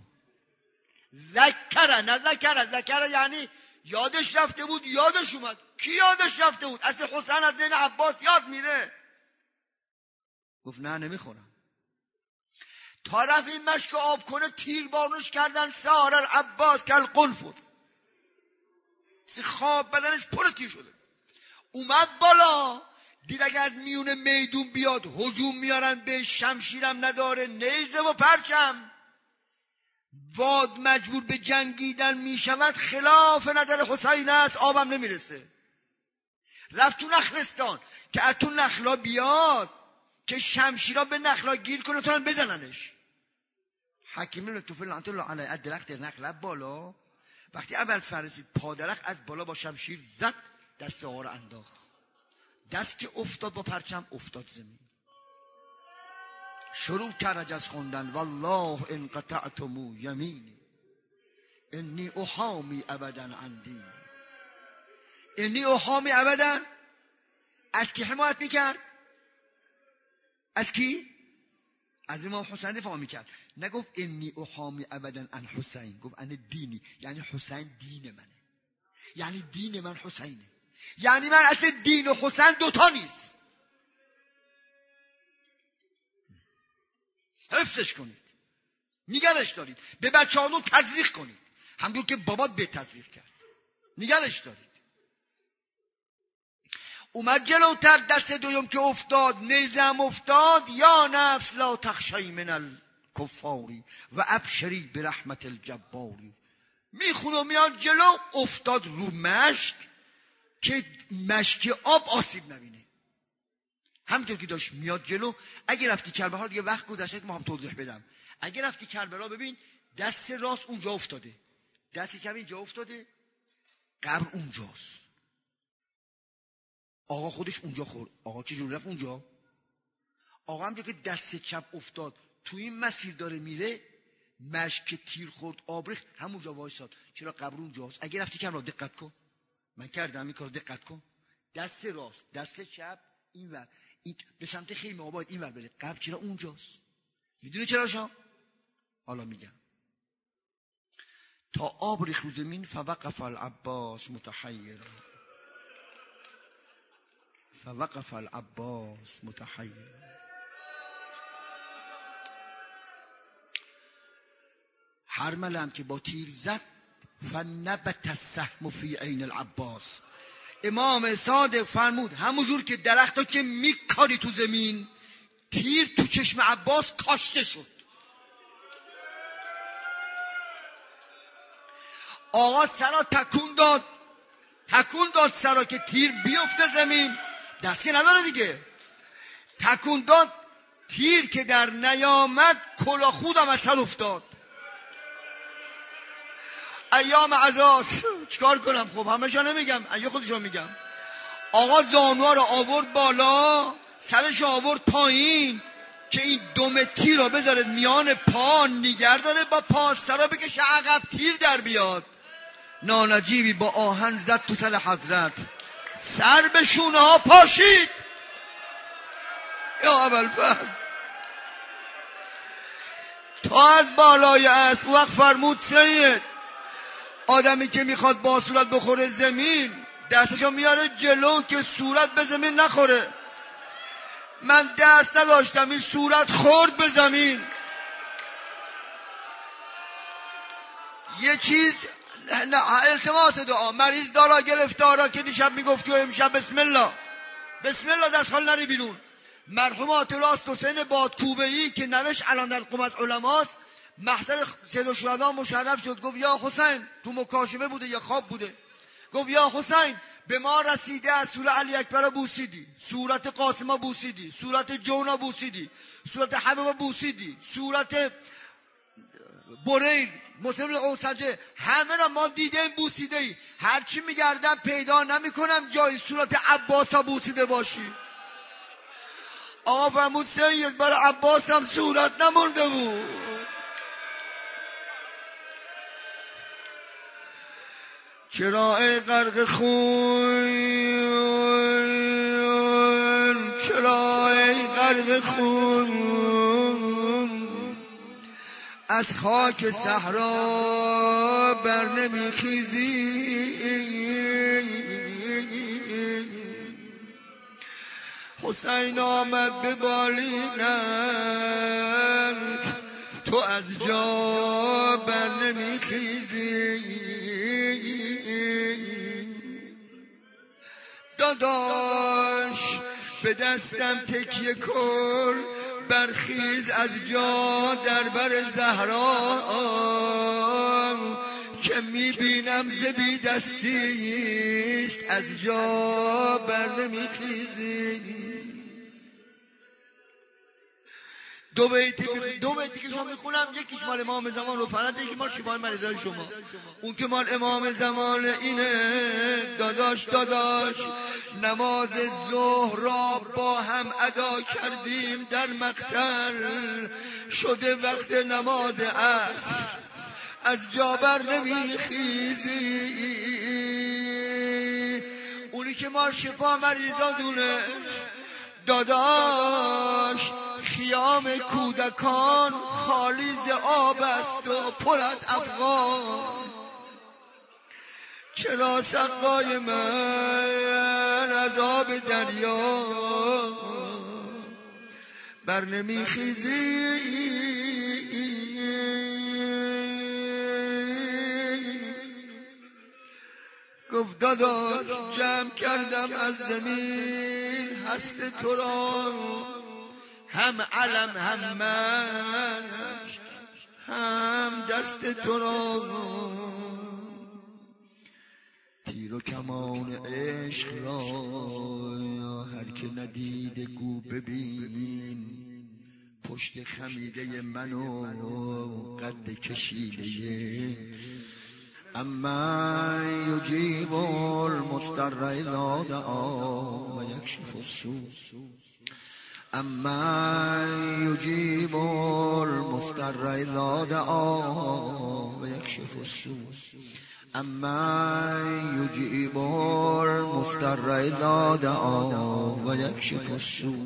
ذکر یعنی یادش رفته بود، یادش اومد. کی یادش رفته بود؟ اصل حسین از ذهن عباس یاد میره. گفت نه نمیخورم. تا رفت این مشک آب کنه، تیر بارونش کردن. سار العباس کل قنفذ، خواب بدنش پر تیر شده. اومد بالا، دید اگه از میون میدون بیاد هجوم میارن به شمشیرم نداره، نیزه و پرچم، واد مجبور به جنگیدن میشود، خلاف نظر حسین است، آبم نمیرسه. رفت تو نخلستان که از تو نخلا بیاد که شمشیرا به نخلا گیر کنه تا بزننش. حکیم بن طفیل لعنت الله علیه از درخت نخل بالا، وقتی اول فرسید پادرخت از بالا با شمشیر زد، دست آقا رو انداخت. دست که افتاد با پرچم افتاد زمین. شروع کرد از خوندن والله ان قطعتم یمینی انی احامی ابدا عن دینی. انی احامی ابدا، از کی حمایت میکرد؟ از کی؟ از امام حسین دفاع میکرد. نگفت انی احامی ابدا عن حسین، گفت ان دینی، یعنی حسین دین منه، یعنی دین من حسینه، یعنی من اصل دین و حسین دوتا نیست. حفظش کنید، نگرش دارید، به بچه‌هاتون تزریق کنید همونطور که بابات به تزریق کرد، نگرش دارید. اومد جلوتر، دست دوم که افتاد نیزه هم افتاد. یا نفس لا تخشی من الکفاری و ابشری برحمت الجباری. میخونه میاد جلو، افتاد رو مشک که مشک آب آسیب نبینه. همینطور که داشت میاد جلو، اگه رفتی کربلا، دیگه وقت گذشته که ما هم توضیح بدم، اگه رفتی کربلا ببین دست راست اونجا افتاده، دست چپ اینجا افتاده، قبر اونجاست. آقا خودش اونجا خورد. آقا چه جوری رفت اونجا؟ آقا هم که دست چپ افتاد تو این مسیر داره میره، مشک تیر خورد آب ریخت همونجا وایساد. چرا؟ قبر اونجاست. اگه رفتی کربلا دقت کن، من کردم این کارو، دقت کن. دست راست، دست چپ اینور، این به سمت خیمه آباد اینور بره. قبر چرا اونجاست؟ میدونی چرا شام؟ حالا میگم. تا آب ریخت رو زمین فوقف العباس متحیر، فوقف العباس متحیر. هر ملم که با تیر زد فنبت السهم فی عین العباس. امام صادق فرمود همونجور که درختا که میکاری تو زمین، تیر تو چشم عباس کاشته شد. آقا سرا تکون داد سرا که تیر بیفته زمین، دستی نداره دیگه. تکون داد، تیر که در نیامد کلا خودم از سر افتاد. ایام عزاز چیکار کنم؟ خب همه جا نمیگم، ایام خودشو میگم. آقا زانوها رو آورد بالا، سرش آورد پایین که این دم تیر رو بذاره میان پا، نگر داره با پا، سرا بکشه عقب، تیر در بیاد. نانجیبی با آهن زد تو سر حضرت، سر به شونه ها پاشید. یا ابوالفضل تا از بالای اسب وقت فرمود سید، آدمی که میخواد با صورت بخوره زمین، دستشو میاره جلو که صورت به زمین نخوره. من دست نداشتم، این صورت خورد به زمین. یه چیز التماس دعا، مریض دارا گرفتارا که دیشب میگفت که امشب بسم الله دست خال نری بیرون. مرحوم آیت الله حسین بادکوبه‌ای که نوش الان در قم از علماست، محضر سید الشهدا مشرف شد، گفت یا حسین، تو مکاشفه بوده یا خواب بوده، گفت یا حسین به ما رسیده از سوره علی اکبر بوسیدی، صورت قاسم بوسیدی، صورت جونا بوسیدی، صورت حبیب بوسیدی، صورت بریر، مسلم اوسجه، همه را ما دیدیم بوسیده ای. هرچی میگردم پیدا نمیکنم جای صورت عباس بوسیده باشی. آقا فرمود سید برای عباس هم صورت نمونده بود. چرا ای غرق خون، چرا ای غرق خون، از خاک صحرا بر نمیخیزی. حسین آمد به بالینت، تو از جا بر نمیخیزی. داداش به دستم تکیه کن، برخیز از جا در بر زهرا، که میبینم زبی دستیست از جا بر نمیخیزی. دو بیتی که شما میخونم، یکیش مال امام زمان و فرد، یکی مال شفای مریضای شما. اون که مال امام زمان اینه: داداش نماز ظهر را با هم ادا کردیم در مقتل، شده وقت نماز عصر از جا بر نمیخیزی. اونی که مال شفا مریضا دونه: داداش خیام کودکان خالی ز آب است و پر از افغان، چرا سقای من از آب دریا بر نمیخیزی؟ گفت داداش جمع کردم از زمین هست تو را، هم علم هم مشک هم دست تو را. تیر و کمان عشق را هر که ندیده گو ببین، پشت خمیده من و قد کشیده. اما یجیب المضطر اذا دعا و یکشف السوء، اما یجیب المضطر اذا دعا و یکشف السوء، اما یجیب المضطر اذا دعا و یکشف السوء،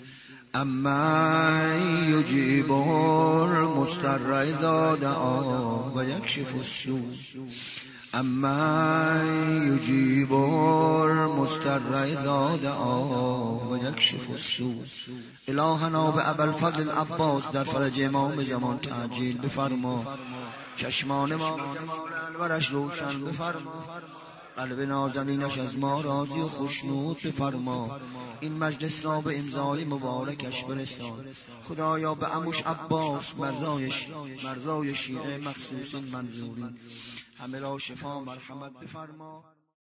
اما یجیب المضطر اذا دعا و یکشف السوء، اما یجیب المضطر اذا دعا و یکشف السوء. الهنا به ابوالفضل عباس در فرج امام زمان تعجیل بفرما، چشمان ما انورش روشن بفرما، قلب نازنینش از ما راضی و خوشنود بفرما. این مجلس را به امضای مبارکش برسان. خدایا به عموش عباس مرزای شیعه مخصوص منظوری همه را شفا مرحمت بفرما.